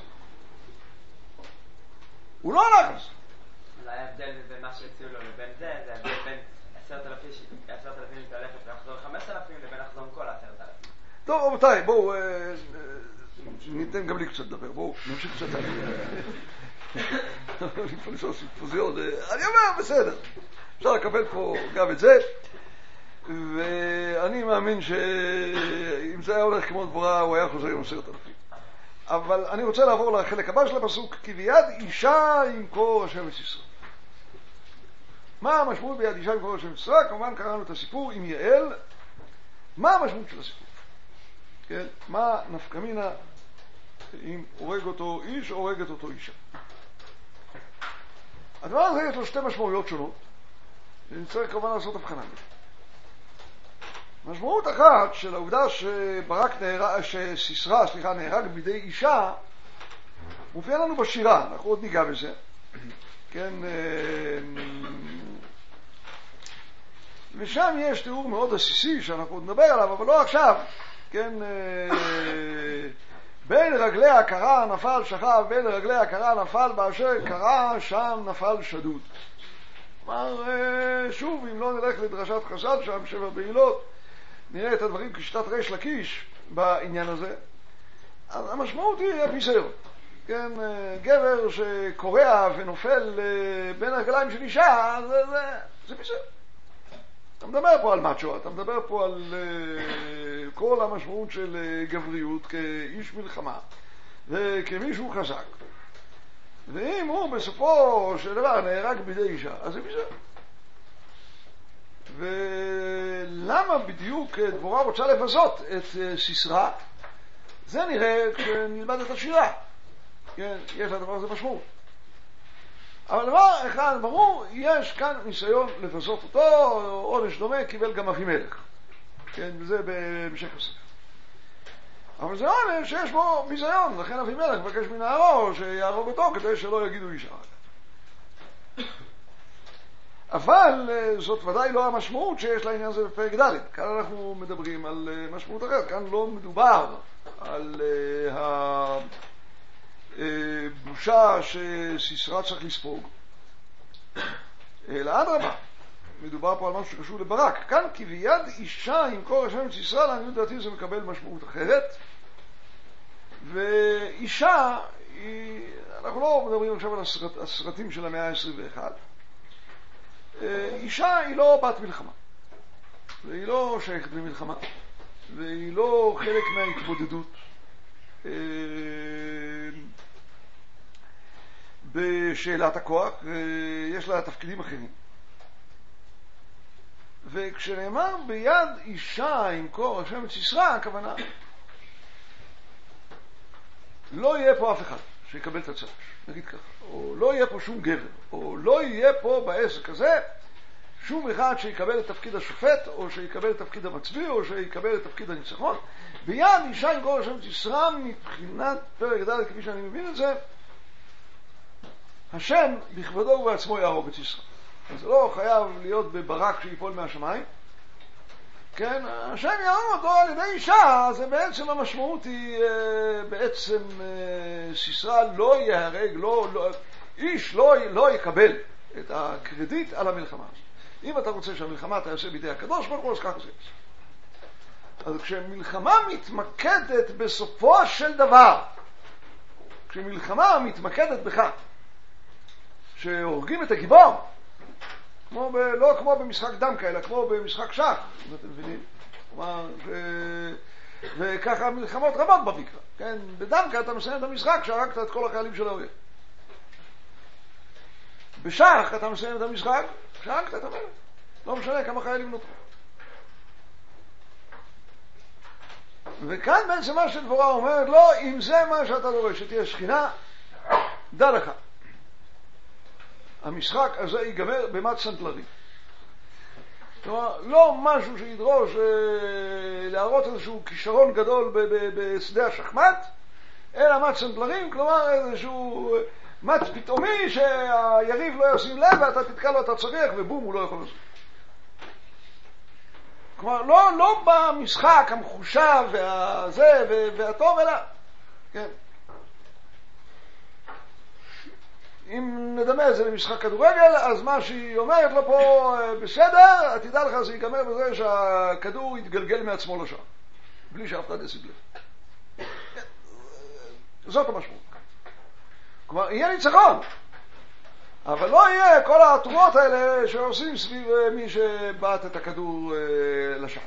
הוא לא הלך על זה. אולי ההבדל בין מה שהציעו לו לבין זה, זה ההבדל בין עשרת אלפים ללכת ולחזור חמשת אלפים לבין לחזור כל עשרת אלפים. טוב, רבותיי, בואו, ניתן גם לי קצת לדבר, בואו, נמשיך קצת. אני אומר, בסדר. אפשר לקבל פה גם את זה, ואני מאמין שאם זה היה הולך כמו דבורה, הוא היה חוזר עם עשרת אלפים. אבל אני רוצה לעבור לחלק הבא של הפסוק, כי ביד אישה ימכור השם את ישראל. מה המשמעות ביד אישה ימכור השם את ישראל? כמובן קראנו את הסיפור עם יעל. מה המשמעות של הסיפור? כן? מה נפקא מינה אם הורג אותו איש או הורגת אותו אישה? הדבר הזה יש לו שתי משמעויות שונות, ונצטרך כמובן לעשות הבחנה. משמעות אחת של העובדה שברק נהרג, שסיסרא, סליחה, נהרג בידי אישה, מופיע לנו בשירה, אנחנו עוד ניגע בזה. כן, ושם יש תיאור מאוד עסיסי שאנחנו עוד נדבר עליו, אבל לא עכשיו. כן, בין רגליה קרא נפל שכב, בין רגליה קרא נפל, באשר קרא שם נפל שדוד. כלומר, שוב, אם לא נלך לדרשת חסד שם, שבע בעילות, נראה את הדברים כשיטת ריש לקיש בעניין הזה. אז המשמעות היא הביזיון. כן, גבר שקורע ונופל בין הרגליים של אישה, זה, זה, זה ביזיון. אתה מדבר פה על מאצ'ו, אתה מדבר פה על uh, כל המשמעות של uh, גבריות כאיש מלחמה וכמישהו חזק. ואם הוא בסופו של דבר נהרג בידי אישה, אז זה ביזיון. ולמה בדיוק דבורה רוצה לבזות את uh, סיסרא? זה נראה כשנלמד את השירה. כן, יש לדבר הזה משמעות. אבל דבר אחד ברור, יש כאן ניסיון לבזות אותו, עונש דומה קיבל גם אבימלך. כן, זה בהמשך הספר. אבל זה עונש שיש בו ביזיון, לכן אבימלך מבקש מנערו שיהרוג אותו כדי שלא יגידו אישה. אבל זאת ודאי לא המשמעות שיש לעניין הזה בפרק ד'. כאן אנחנו מדברים על משמעות אחרת, כאן לא מדובר על ה... בושה שסיסרא צריך לספוג, אלא אדרבה, מדובר פה על משהו שקשור לברק. כאן כי ביד אישה ימכור השם את סיסרא, לעניות דעתי זה מקבל משמעות אחרת. ואישה היא, אנחנו לא מדברים עכשיו על הסרט, הסרטים של המאה ה-עשרים ואחת. אישה היא לא בת מלחמה, והיא לא שייכת למלחמה, והיא לא חלק מההתמודדות בשאלת הכוח, יש לה תפקידים אחרים. וכשנאמר ביד אישה ימכור השם את סיסרא, הכוונה לא יהיה פה אף אחד שיקבל את הצל"ש, נגיד ככה, או לא יהיה פה שום גבר, או לא יהיה פה בעסק הזה שום אחד שיקבל את תפקיד השופט, או שיקבל את תפקיד המצביא, או שיקבל את תפקיד הניצחון. ביד אישה ימכור השם את סיסרא, מבחינת פרק ד' כפי שאני מבין את זה, השם בכבודו ובעצמו יהרוג את סיסרא. זה לא חייב להיות בברק שיפול מהשמיים. כן, השם יהרוג אותו על ידי אישה, זה בעצם המשמעות היא בעצם סיסרא לא יהרג, לא, לא, איש לא, לא יקבל את הקרדיט על המלחמה. אם אתה רוצה שהמלחמה תעשה בידי הקדוש ברוך הוא, אז ככה זה. אז כשמלחמה מתמקדת בסופו של דבר, כשמלחמה מתמקדת בכך שהורגים את הגיבור, כמו ב, לא כמו במשחק דמקה, אלא כמו במשחק שח, אם אתם מבינים. כלומר, ו... וככה מלחמות רבות במקרא. כן? בדמקה אתה מסיים את המשחק שהרגת את כל החיילים של האויב. בשח אתה מסיים את המשחק שהרגת את המלך. לא משנה כמה חיילים נותרו. וכאן בעצם מה שדבורה אומרת, לא, אם זה מה שאתה דורש, שתהיה שכינה, דע לך. המשחק הזה ייגמר במט סנטלרי. כלומר, לא משהו שידרוש אה, להראות איזשהו כישרון גדול ב- ב- בשדה השחמט, אלא מט סנטלרים, כלומר איזשהו מץ פתאומי שהיריב לא ישים לב ואתה תתקע לו את הצריח ובום הוא לא יכול לעשות. כלומר, לא, לא במשחק המחושב והזה והטוב, אלא, כן. אם נדמה את זה למשחק כדורגל, אז מה שהיא אומרת לו פה בסדר, תדע לך זה ייגמר בזה שהכדור יתגלגל מעצמו לשם, בלי שאף אחד ישים לב. זאת המשמעות. כלומר, יהיה ניצחון, אבל לא יהיה כל התרועות האלה שעושים סביב מי שבאת את הכדור לשם.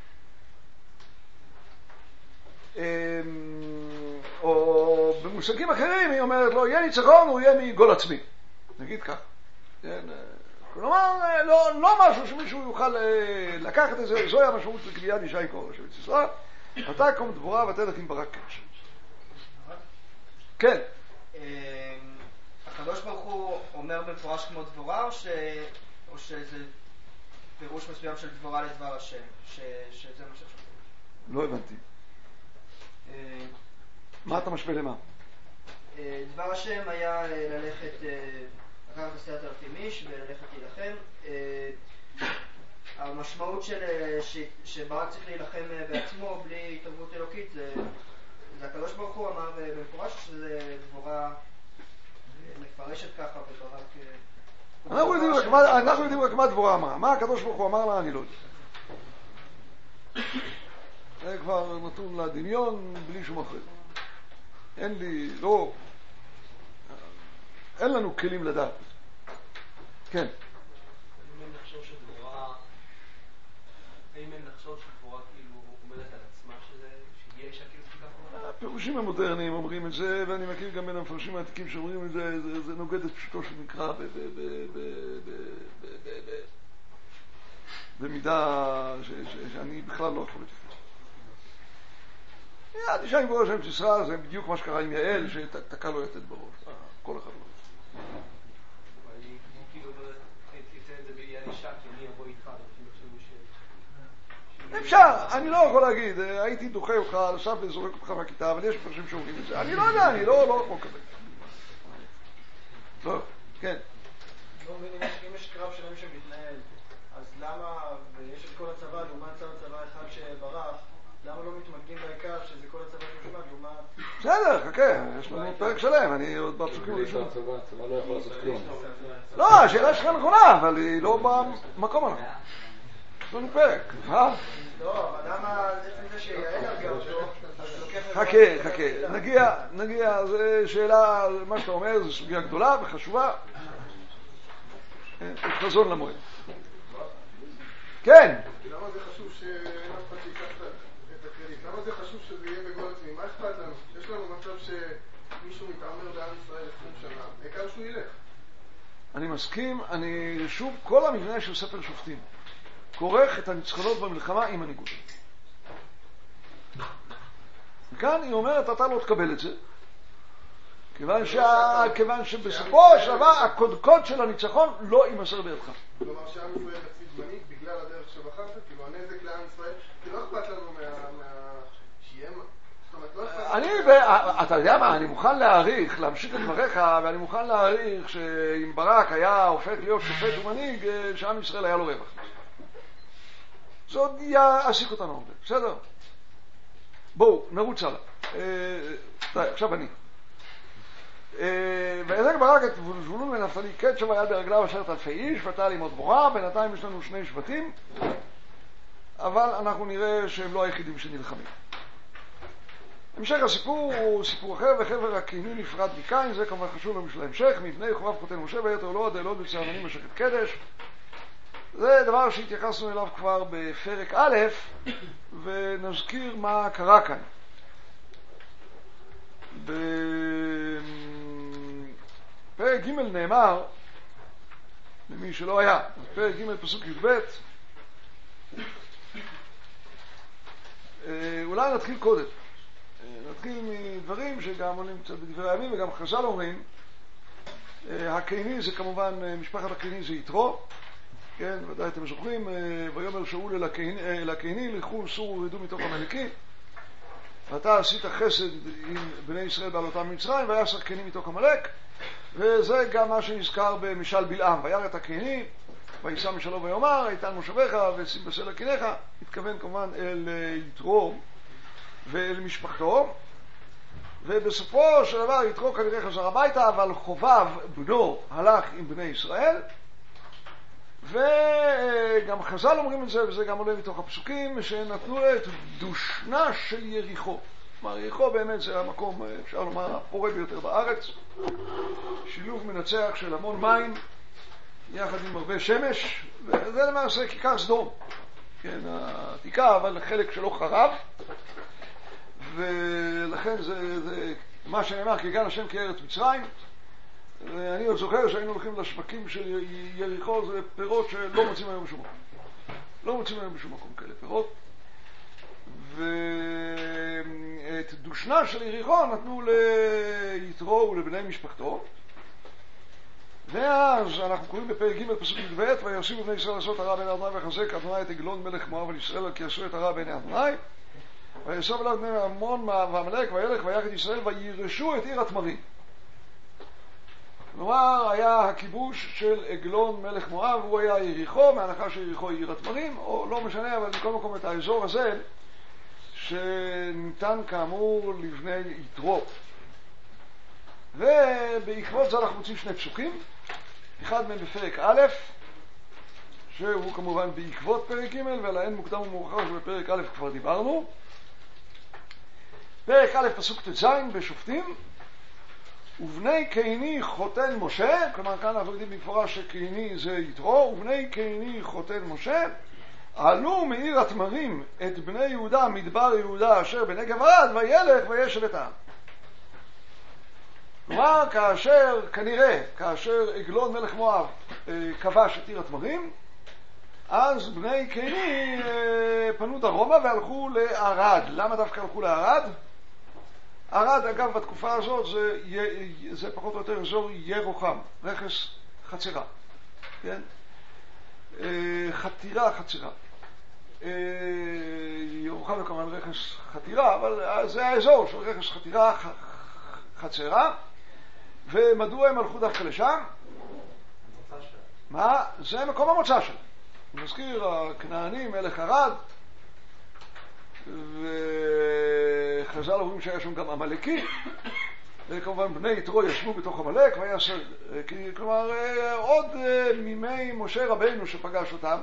או במושגים אחרים היא אומרת לו, יהיה ניצחון, הוא יהיה מגול עצמי. נגיד כך. כלומר, לא, לא משהו שמישהו יוכל לקחת את זה, זוהי המשמעות לקביעת אישה יקור שבית ישראל. אתה קום דבורה ותלך עם ברק קש. כן. הקדוש ברוך הוא אומר במפורש כמו דבורה, או, ש... או שזה פירוש מסוים של דבורה לדבר השם, ש... שזה מה שחשוב? לא הבנתי. מה אתה משווה למה? דבר השם היה ללכת, לקחת עשרת אלפים איש וללכת להילחם. המשמעות של שברק צריך להילחם בעצמו בלי התערבות אלוקית, זה הקדוש ברוך הוא אמר במפורש שזה דבורה מפרשת ככה וברק... אנחנו יודעים רק מה דבורה אמרה. מה הקדוש ברוך הוא אמר לה, אני לא יודע. זה כבר נתון לדמיון בלי שום אחר. אין לי, לא, אין לנו כלים לדעת. כן. האם אין לחשוב שדבורה, האם אין לחשוב שדבורה כאילו עומדת על עצמה, שזה, שיהיה אישה כאילו שתיקח? הפירושים המודרניים אומרים את זה, ואני מכיר גם בין המפרשים העתיקים שאומרים את זה, זה, זה נוגד את פשוטו של מקרא ב, ב, ב, ב, ב, ב, ב, ב, במידה ש, ש, שאני בכלל לא יכול להתפתח. יד אישה עם בראש אמצע ישראל, זה בדיוק מה שקרה עם יעל, שתקע לו יתד בראש. כל אחד לא. אבל היא כאילו לא תיתן את זה ביד אישה, כי אני אבוא איתך, אפשר, אני לא יכול להגיד, הייתי דוחה אותך, עכשיו וזורק אותך מהכיתה, אבל יש פרשים שאומרים את זה. אני לא יודע, אני לא יכול לקבל. לא, כן. לא מבינים, אם יש קרב שלהם שמתנהל, אז למה, ויש את כל הצבא, לעומת צבא צבא אחד שברח, למה לא מתמקדים בעיקר שזה כל הצבא שמשמע, לעומת... בסדר, חכה, יש לנו פרק שלם, אני עוד בפסוקים ראשון. הצבא לא יכול לעשות כלום. לא, השאלה שלך נכונה, אבל היא לא במקום הנכון. יש לנו פרק, אה? לא, אבל למה עצם זה שיעל הרגע אותו, אז לוקח... חכה, חכה, נגיע, נגיע, זו שאלה, מה שאתה אומר, זו סוגיה גדולה וחשובה. חזון למועד. כן. למה זה חשוב שאין אף אחד שיקח את הקרדיט? למה זה חשוב שזה יהיה בגול עצמי? מה אכפת לנו? יש לנו מצב שמישהו מתעמר בעם ישראל עשרים שנה. העיקר שהוא ילך. אני מסכים, אני שוב, כל המבנה של ספר שופטים כורך את הניצחונות במלחמה עם הניגוד. וכאן היא אומרת, אתה לא תקבל את זה, כיוון, שה... כיוון שבסופו של דבר הקודקוד של הניצחון לא יימסר בידך. כלומר שעם ישראל תפסיד מנהיג בגלל הדרך שבחרת, כאילו הנזק לעם ישראל, כי לא אכפת לנו מה... שיהיה... זאת אומרת, לא אכפת... אני, אתה יודע מה, אני מוכן להעריך, להמשיך את דבריך, ואני מוכן להעריך שאם ברק היה הופך להיות שופט ומנהיג, שעם ישראל היה לו רווח. זה עוד יעסיק אותנו הרבה, בסדר? בואו, נרוץ הלאה. עכשיו אני. ויזק ברק את זבולון ונפתלי קדש ויד ברגליו עשרת אלפי איש ותעל עמו דבורה. בינתיים יש לנו שני שבטים, אבל אנחנו נראה שהם לא היחידים שנלחמים. המשך הסיפור הוא סיפור אחר, וחבר הקייני נפרד מקין. זה כמובן חשוב לנו של ההמשך. מבני חורב חותן משה ויתר לא עד אלות בצהרנים משכת קדש. זה דבר שהתייחסנו אליו כבר בפרק א', ונזכיר מה קרה כאן. בפרק ג' נאמר, למי שלא היה, בפרק ג' פסוק י"ב, אולי נתחיל קודם. נתחיל מדברים שגם עולים קצת בדברי הימים וגם חז"ל אומרים. הקייני זה כמובן, משפחת הקייני זה יתרו, כן, ודאי אתם זוכרים, ויאמר שאול אל הקייני, לכו סורו ורדו מתוך עמלקים, ואתה עשית חסד עם בני ישראל בעלותם ממצרים, ויעשר קייני מתוך עמלק, וזה גם מה שנזכר במשל בלעם, וירא את הקני, וישא משלו ויאמר, איתן מושבך ושים בסלע קניך, התכוון כמובן אל יתרו ואל משפחתו, ובסופו של דבר יתרו כנראה חזר הביתה, אבל חובב בנו הלך עם בני ישראל, וגם חז"ל אומרים את זה, וזה גם עולה מתוך הפסוקים, שנתנו לה את דושנה של יריחו. כלומר, יריחו באמת זה המקום, אפשר לומר, הפורה ביותר בארץ, שילוב מנצח של המון מים, יחד עם הרבה שמש, וזה למעשה כיכר סדום, כן, העתיקה, אבל חלק שלא חרב, ולכן זה, זה מה שנאמר, כי הגן השם כארץ מצרים. ואני עוד זוכר שהיינו הולכים לשווקים של יריחו, זה פירות שלא מוצאים היום בשום מקום. לא מוצאים היום בשום מקום כאלה פירות. ואת דושנה של יריחו נתנו ליתרו ולבני משפחתו. ואז אנחנו קוראים בפרק ג' פסוק י"ב, ויעשו בני ישראל לעשות הרע בעיני אדוני ויחזק אדוני את עגלון מלך מואב על ישראל, כי עשו את הרע בעיני אדוני. ויאסוף אליו בני עמון ועמלק וילך ויך את ישראל וירשו את עיר התמרים. כלומר, היה הכיבוש של עגלון מלך מואב, הוא היה יריחו, מהנחה שיריחו היא עיר התמרים, או לא משנה, אבל מכל מקום את האזור הזה, שניתן כאמור לבני יתרו. ובעקבות זה אנחנו מוצאים שני פסוקים, אחד מהם בפרק א', שהוא כמובן בעקבות פרק ג' ולהן מוקדם ומאוחר שבפרק א' כבר דיברנו. פרק א' פסוק ט"ז בשופטים, ובני קייני חותן משה, כלומר כאן אנחנו יודעים במפורש שקייני זה יתרו, ובני קייני חותן משה, עלו מעיר התמרים את בני יהודה מדבר יהודה אשר בנגב ערד, וילך וישב את העם. כלומר, כאשר, כנראה, כאשר עגלון מלך מואב אה, כבש את עיר התמרים, אז בני קייני אה, פנו דרומה והלכו לערד. למה דווקא הלכו לערד? ערד, אגב, בתקופה הזאת זה, זה פחות או יותר אזור ירוחם, רכס חצרה, כן? חתירה, חצרה. ירוחם זה כמובן רכס חתירה, אבל זה האזור של רכס חתירה, חצרה. ומדוע הם הלכו דווקא לשם? מה? זה מקום המוצא שלהם. הוא מזכיר, הכנענים, מלך ערד, וחז"ל אומרים שהיה שם גם עמלקי, וכמובן בני יתרו ישבו בתוך עמלק, ויעשה, כלומר עוד מימי משה רבינו שפגש אותם,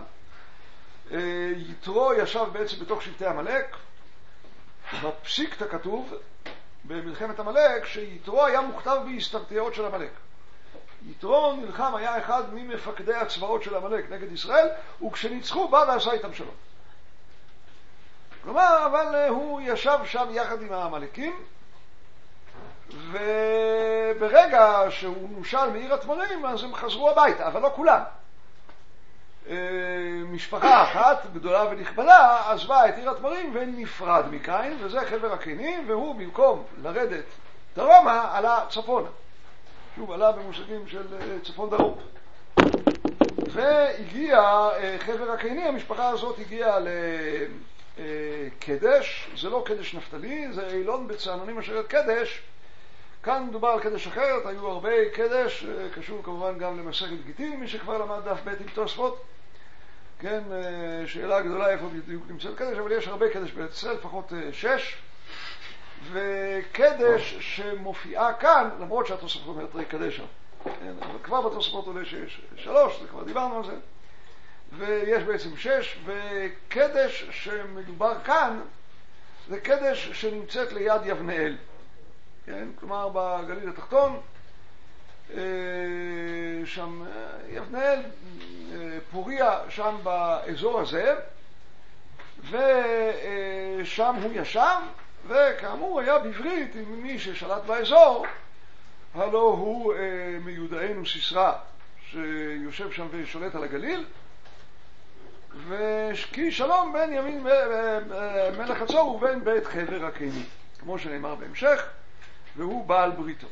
יתרו ישב בעצם בתוך שבטי עמלק. בפסיקתא כתוב במלחמת עמלק שיתרו היה מוכתב בהסתברויות של עמלק. יתרו נלחם, היה אחד ממפקדי הצבאות של עמלק נגד ישראל, וכשניצחו בא ועשה איתם שלום. כלומר, אבל הוא ישב שם יחד עם העמלקים, וברגע שהוא נושל מעיר התמרים, אז הם חזרו הביתה, אבל לא כולם. משפחה אחת, גדולה ונכבדה, עזבה את עיר התמרים ונפרד מקין, וזה חבר הקיינים, והוא במקום לרדת דרומה, עלה צפונה. שוב, עלה במושגים של צפון דרום. והגיע חבר הקיינים, המשפחה הזאת הגיעה ל... קדש, זה לא קדש נפתלי, זה אילון בצענונים אשר קדש. כאן מדובר על קדש אחרת, היו הרבה קדש, קשור כמובן גם למסכת גיטין, מי שכבר למד דף ב' עם תוספות. כן, שאלה גדולה איפה בדיוק נמצאת קדש, אבל יש הרבה קדש בארץ ישראל, לפחות שש. וקדש שמופיעה כאן, למרות שהתוספות אומרת רק קדש שם. כן, אבל כבר בתוספות עולה שיש שלוש, זה כבר דיברנו על זה. ויש בעצם שש, וקדש שמדובר כאן זה קדש שנמצאת ליד יבנאל, כן? כלומר בגליל התחתון, שם יבנאל, פוריה, שם באזור הזה, ושם הוא ישב, וכאמור היה בברית עם מי ששלט באזור, הלא הוא מיודענו סיסרא שיושב שם ושולט על הגליל, וכי שלום בין ימין מלך הצור ובין בית חבר הקייני, כמו שנאמר בהמשך, והוא בעל בריתו.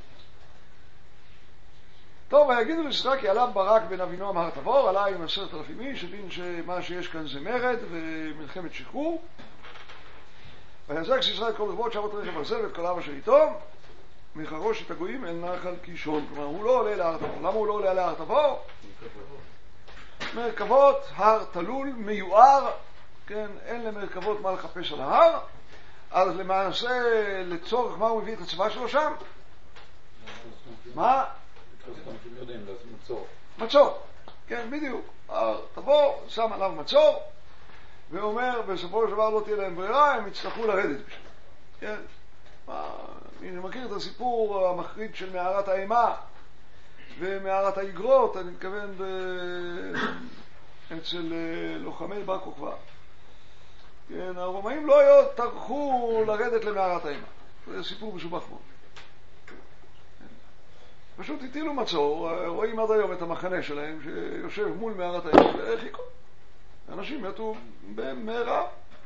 טוב, ויגידו לישראל כי עליו ברק בן אבינועם הר תבור, עלה עם עשרת אלפים איש, הבין שמה שיש כאן זה מרד ומלחמת שחרור. ויחזק ישראל כל רכבות שבות רכב ברזל ואת כל העם אשר איתו, מחרושת הגויים אל נחל קישון. כלומר, הוא לא עולה להר תבור. למה הוא לא עולה להר תבור? מרכבות, הר תלול, מיוער, כן, אין למרכבות מה לחפש על ההר, אז למעשה, לצורך מה הוא מביא את הצבא שלו שם? מה? מצור. כן, בדיוק. הר תבור, שם עליו מצור, ואומר, בסופו של דבר לא תהיה להם ברירה, הם יצטרכו לרדת בשביל. כן? אני מכיר את הסיפור המחריד של מערת האימה ומערת האגרות, אני מתכוון ב... אצל לוחמי בר כוכבא. כן, הרומאים לא טרחו לרדת למערת האימה. זה סיפור משובח מאוד. פשוט הטילו מצור, רואים עד היום את המחנה שלהם שיושב מול מערת האימה וחיכו. אנשים מתו במהרה.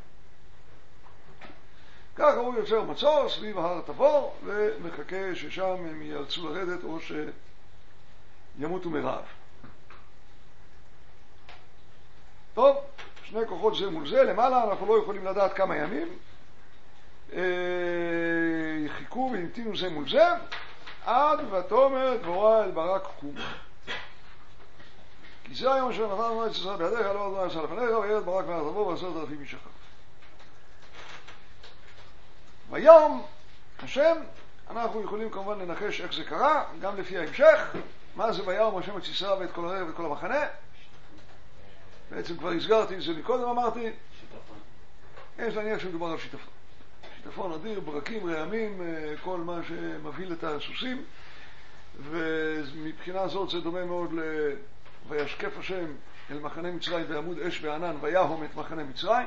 ככה הוא יוצר מצור סביב הר תבור ומחכה ששם הם ייאלצו לרדת או שימותו מרעב. טוב, שני כוחות זה מול זה, למעלה אנחנו לא יכולים לדעת כמה ימים. חיכו והמתינו זה מול זה עד ותאמר דבורה אל ברק קום. כי זה היום אשר נתן את ישראל בידיך, לא אדוני עשה לפניך, וירד ברק מהר תבור ועשרת אלפים איש אחר. ביום השם, אנחנו יכולים כמובן לנחש איך זה קרה, גם לפי ההמשך, מה זה ביום השם את ישראל ואת כל הערב ואת כל המחנה. בעצם כבר הסגרתי את זה מקודם, אמרתי, יש להניח שמדובר על שיטפון. שיטפון אדיר, ברקים, רעמים, כל מה שמבהיל את הסוסים, ומבחינה זאת זה דומה מאוד ל... וישקף השם אל מחנה מצרים בעמוד אש וענן ויהום את מחנה מצרים.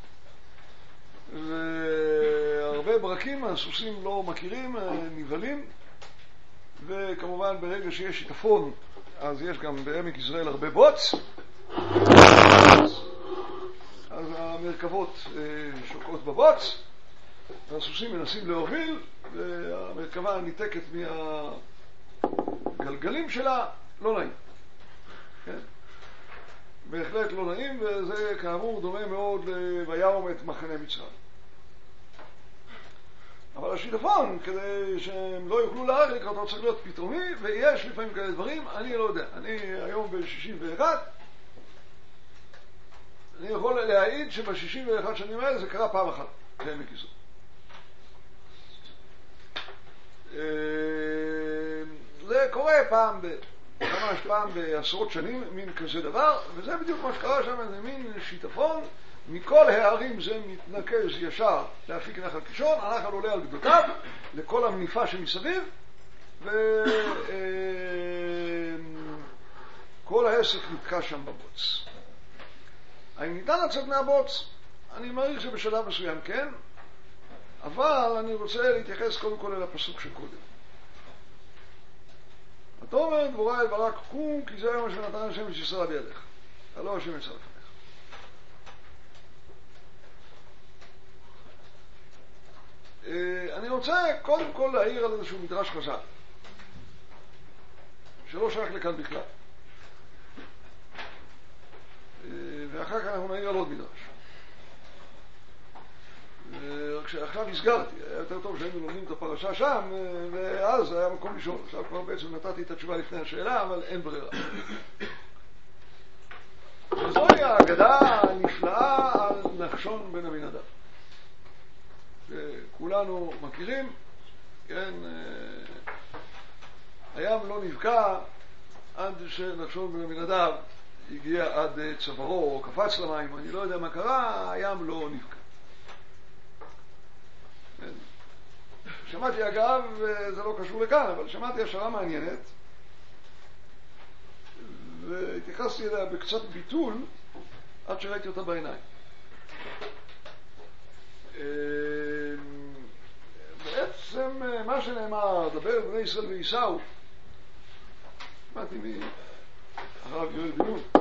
והרבה ברקים הסוסים לא מכירים, נבהלים, וכמובן ברגע שיש שיטפון אז יש גם בעמק יזרעאל הרבה בוץ, אז המרכבות שוקעות בבוץ והסוסים מנסים להוביל והמרכבה ניתקת מהגלגלים שלה, לא נעים, כן? בהחלט לא נעים, וזה כאמור דומה מאוד ויהום את מחנה מצרים. אבל השיטפון, כדי שהם לא יוכלו להאריך לקראתו, צריך להיות פתאומי, ויש לפעמים כאלה דברים, אני לא יודע. אני היום ב-שישים ואחת, אני יכול להעיד שב-שישים ואחת שנים האלה זה קרה פעם אחת, בעמק יזרעאל. זה קורה פעם, ממש פעם בעשרות שנים, מין כזה דבר, וזה בדיוק מה שקרה שם, זה מין שיטפון, מכל הערים זה מתנקז ישר להפיק נחל קישון, הנחל עולה על גדותיו, לכל המניפה שמסביב, וכל העסק נתקע שם בבוץ. האם ניתן לצאת מהבוץ? אני מעריך שבשלב מסוים כן, אבל אני רוצה להתייחס קודם כל אל הפסוק שקודם. ותאמר דבורה אל ברק קום, כי זה היום אשר נתן השם את ישראל בידיך, הלא השם יצא לפניך. אני רוצה קודם כל להעיר על איזשהו מדרש חז"ל שלא שייך לכאן בכלל, ואחר כך אנחנו נעיר על עוד מדרש. רק שעכשיו הסגרתי, היה יותר טוב שהיינו לומדים את הפרשה שם, ואז היה מקום לשאול. עכשיו כבר בעצם נתתי את התשובה לפני השאלה, אבל אין ברירה. וזוהי האגדה הנפלאה על נחשון בן עמינדב, שכולנו מכירים. כן, הים לא נבקע עד שנחשון בן עמינדב הגיע עד צווארו או קפץ למים, אני לא יודע מה קרה, הים לא נבקע. שמעתי אגב, זה לא קשור לכאן, אבל שמעתי השערה מעניינת והתייחסתי אליה בקצת ביטול עד שראיתי אותה בעיניים. בעצם מה שנאמר, דבר בני ישראל וייסעו, שמעתי מהרב יואל בן נון,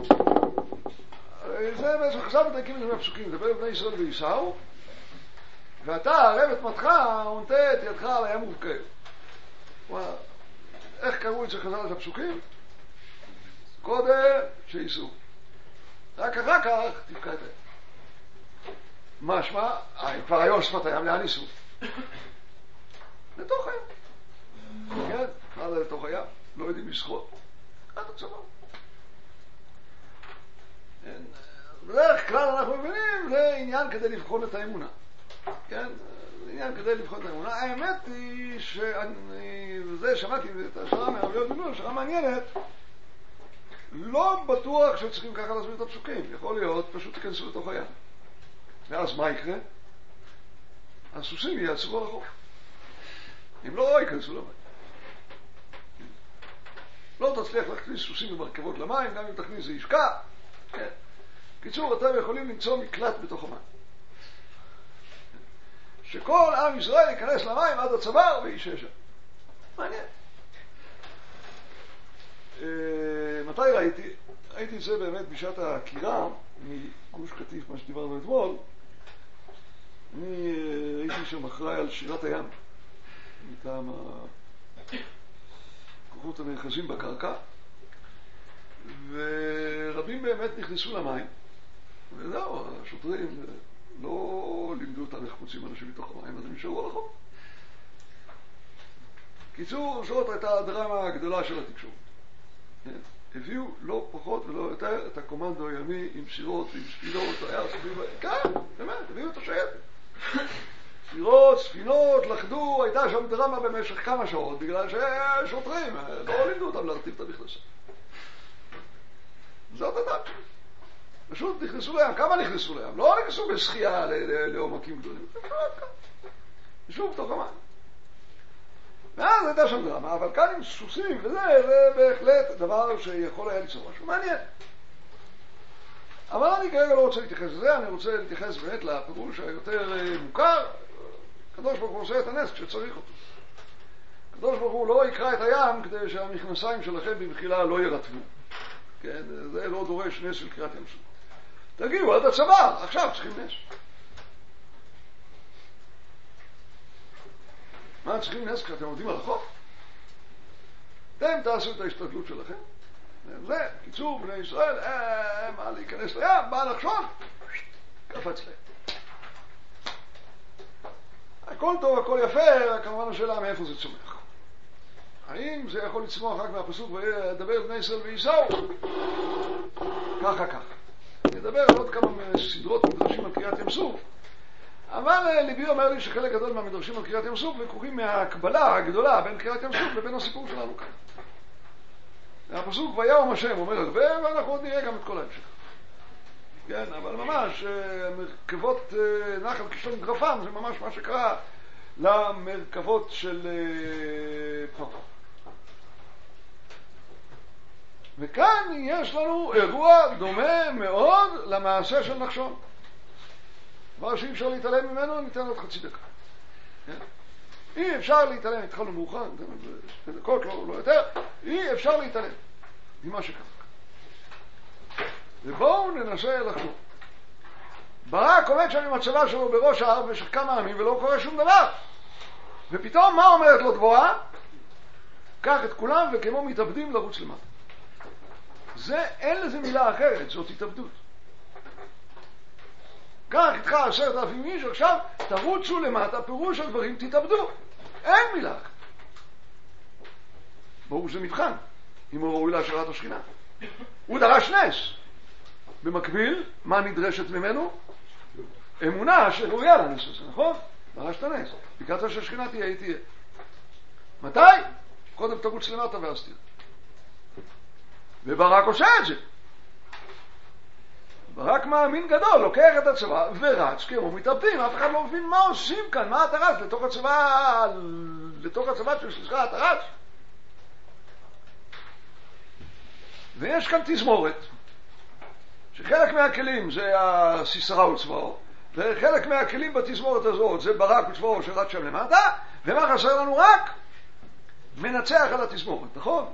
זה בעצם חז"ל מדייקים את זה מהפסוקים, דבר בני ישראל וייסעו, ואתה ערב את מתך ונטה את ידך על הים ובקעהו. איך קראו את זה חז"ל את הפסוקים? קודם שייסעו, רק אחר כך תבקע את הים. משמע, כבר היו על שפת הים, לאן ייסעו? לתוך הים. עד לתוך הים, לא יודעים לשחות, עד הצבא. בדרך כלל אנחנו מבינים, זה עניין כדי לבחון את האמונה. כן? זה עניין כדי לבחון את האמונה. האמת היא שאני, וזה שמעתי את השערה מהרביות בנו, השערה מעניינת, לא בטוח שצריכים ככה להסביר את הפסוקים. יכול להיות, פשוט תיכנסו לתוך הים. ואז מה יקרה? הסוסים ייעצרו על החוף. אם לא, ייכנסו למים. לא תצליח להכניס סוסים במרכבות למים, גם אם תכניס זה ישקע. כן. קיצור, אתם יכולים למצוא מקלט בתוך המים. שכל עם ישראל ייכנס למים עד הצוואר וישב שם. מעניין. מתי ראיתי? ראיתי את זה באמת בשעת העקירה מגוש קטיף, מה שדיברנו אתמול. אני הייתי שם אחראי על שירת הים מטעם הכוחות הנאחזים בקרקע, ורבים באמת נכנסו למים, וזהו, השוטרים לא לימדו אותם איך מוצאים אנשים מתוך המים, אז הם נשארו על החוף. קיצור, זאת הייתה הדרמה הגדולה של התקשורת. הביאו לא פחות ולא יותר את הקומנדו הימי עם סירות ועם ספינות, היה סביב... כן, באמת, הביאו את השייטת. ספירות, ספינות, לחדו, הייתה שם דרמה במשך כמה שעות, בגלל ששוטרים לא לימדו אותם להרטיב את המכנסה. זאת הדת. פשוט נכנסו לים. כמה נכנסו לים? לא נכנסו בשחייה לעומקים גדולים. נשאו בתוך המים. ואז הייתה שם דרמה, אבל כאן עם סוסים וזה, זה בהחלט דבר שיכול היה ליצור משהו מעניין. אבל אני כרגע לא רוצה להתייחס לזה, אני רוצה להתייחס באמת לפירוש היותר מוכר. הקדוש ברוך הוא עושה את הנס כשצריך אותו. הקדוש ברוך הוא לא יקרא את הים כדי שהמכנסיים שלכם במחילה לא ירטבו. כן, זה לא דורש נס של קריאת ים סוף. תגיעו עד הצוואר, עכשיו צריכים נס. מה צריכים נס כי אתם עובדים על החוף? אתם תעשו את ההשתדלות שלכם. זה, קיצור, בני ישראל, אה, מה להיכנס לים, מה לחשון? קפץ להם. הכל טוב, הכל יפה, כמובן השאלה מאיפה זה צומח. האם זה יכול לצמוח רק מהפסוק וידבר בני ישראל וייסעו? ככה ככה. נדבר על עוד כמה סדרות מדרשים על קריאת ים סוף, אבל ליבי אומר לי שחלק גדול מהמדרשים על קריאת ים סוף לקוחים מההקבלה הגדולה בין קריאת ים סוף לבין הסיפור שלנו כאן. הפסוק ויום השם אומר הרבה, ואנחנו עוד נראה גם את כל ההמשך. כן, אבל ממש מרכבות נחל קישון גרפם זה ממש מה שקרה למרכבות של פרעה. וכאן יש לנו אירוע דומה מאוד למעשה של נחשון. דבר שאי אפשר להתעלם ממנו, ניתן עוד חצי דקה. כן? אי אפשר להתעלם, התחלנו מאוחר, ניתן עוד שתי דקות, לא, לא יותר, אי אפשר להתעלם ממה שקרה. ובואו ננסה לחשוב. ברק עומד שם עם הצבא שלו בראש ההר במשך כמה ימים ולא קורה שום דבר. ופתאום מה אומרת לו דבורה? קח את כולם וכמו מתאבדים לרוץ למטה. זה, אין לזה מילה אחרת, זאת התאבדות. קח איתך עשרת אלפים איש, עכשיו תרוצו למטה, פירוש הדברים, תתאבדו. אין מילה אחרת. ברור שזה מבחן, אם הוא ראוי להשראת השכינה. הוא דרש נס. במקביל, מה נדרשת ממנו? אמונה שראויה לנס הזה, נכון? דרש את הנס. ביקשת שהשכינה תהיה, היא תהיה. מתי? קודם תרוץ למטה ואז תהיה. וברק עושה את זה. ברק מאמין גדול, לוקח את הצבא ורץ כמו מתאבדים. אף אחד לא מבין מה עושים כאן, מה אתה רץ? לתוך הצבא, לתוך הצבא של שלך אתה רץ. ויש כאן תזמורת, שחלק מהכלים זה הסיסרא וצבאו, וחלק מהכלים בתזמורת הזאת זה ברק וצבאו שרץ שם למטה, ומה חסר לנו רק? מנצח על התזמורת, נכון?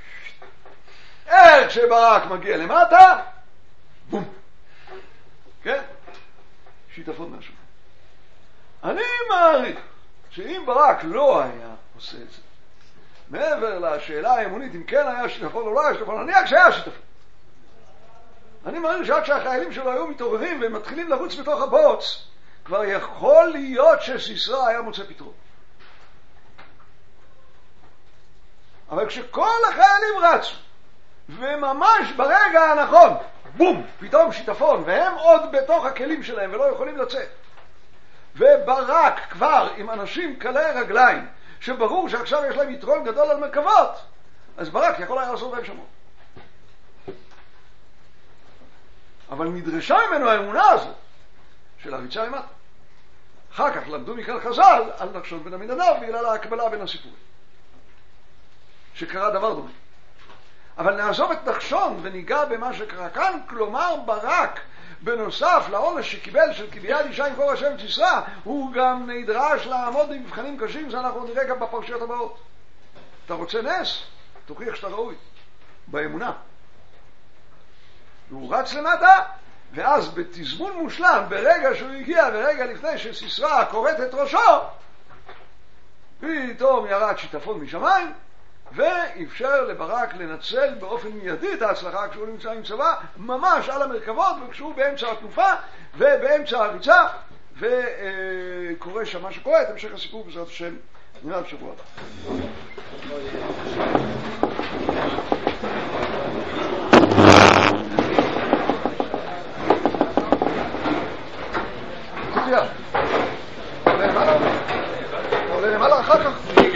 איך שברק מגיע למטה, בום. כן? שיטפון משהו. אני מעריך שאם ברק לא היה עושה את זה, מעבר לשאלה האמונית אם כן היה שיטפון או לא היה שיטפון, נניח שהיה שיטפון. אני מעריך שעד שהחיילים שלו היו מתעוררים והם מתחילים לרוץ בתוך הבוץ, כבר יכול להיות שסיסרא היה מוצא פתרון. אבל כשכל החיילים רצו, וממש ברגע הנכון, בום, פתאום שיטפון, והם עוד בתוך הכלים שלהם ולא יכולים לצאת, וברק כבר עם אנשים קלי רגליים, שברור שעכשיו יש להם יתרון גדול על מרכבות, אז ברק יכול היה לעשות להם שמות. אבל נדרשה ממנו האמונה הזאת של הריצה למטה. אחר כך למדו מכאן חז"ל על נחשון בן עמינדב בגלל ההקבלה בין הסיפורים, שקרה דבר דומה. אבל נעזוב את נחשון וניגע במה שקרה כאן, כלומר ברק בנוסף לעונש שקיבל של כי ביד אישה ימכור השם את סיסרא, הוא גם נדרש לעמוד במבחנים קשים, זה אנחנו נראה גם בפרשיות הבאות. אתה רוצה נס? תוכיח שאתה ראוי באמונה. והוא רץ למטה, ואז בתזמון מושלם, ברגע שהוא הגיע, ברגע לפני שסיסרא כורת את ראשו, פתאום ירד שיטפון משמיים, ואפשר לברק לנצל באופן מיידי את ההצלחה כשהוא נמצא עם צבא, ממש על המרכבות, וכשהוא באמצע התנופה ובאמצע הריצה, וקורא שם מה שקורה. את המשך הסיפור בעזרת השם נראה בשבוע הבא. עולה למעלה אחר כך.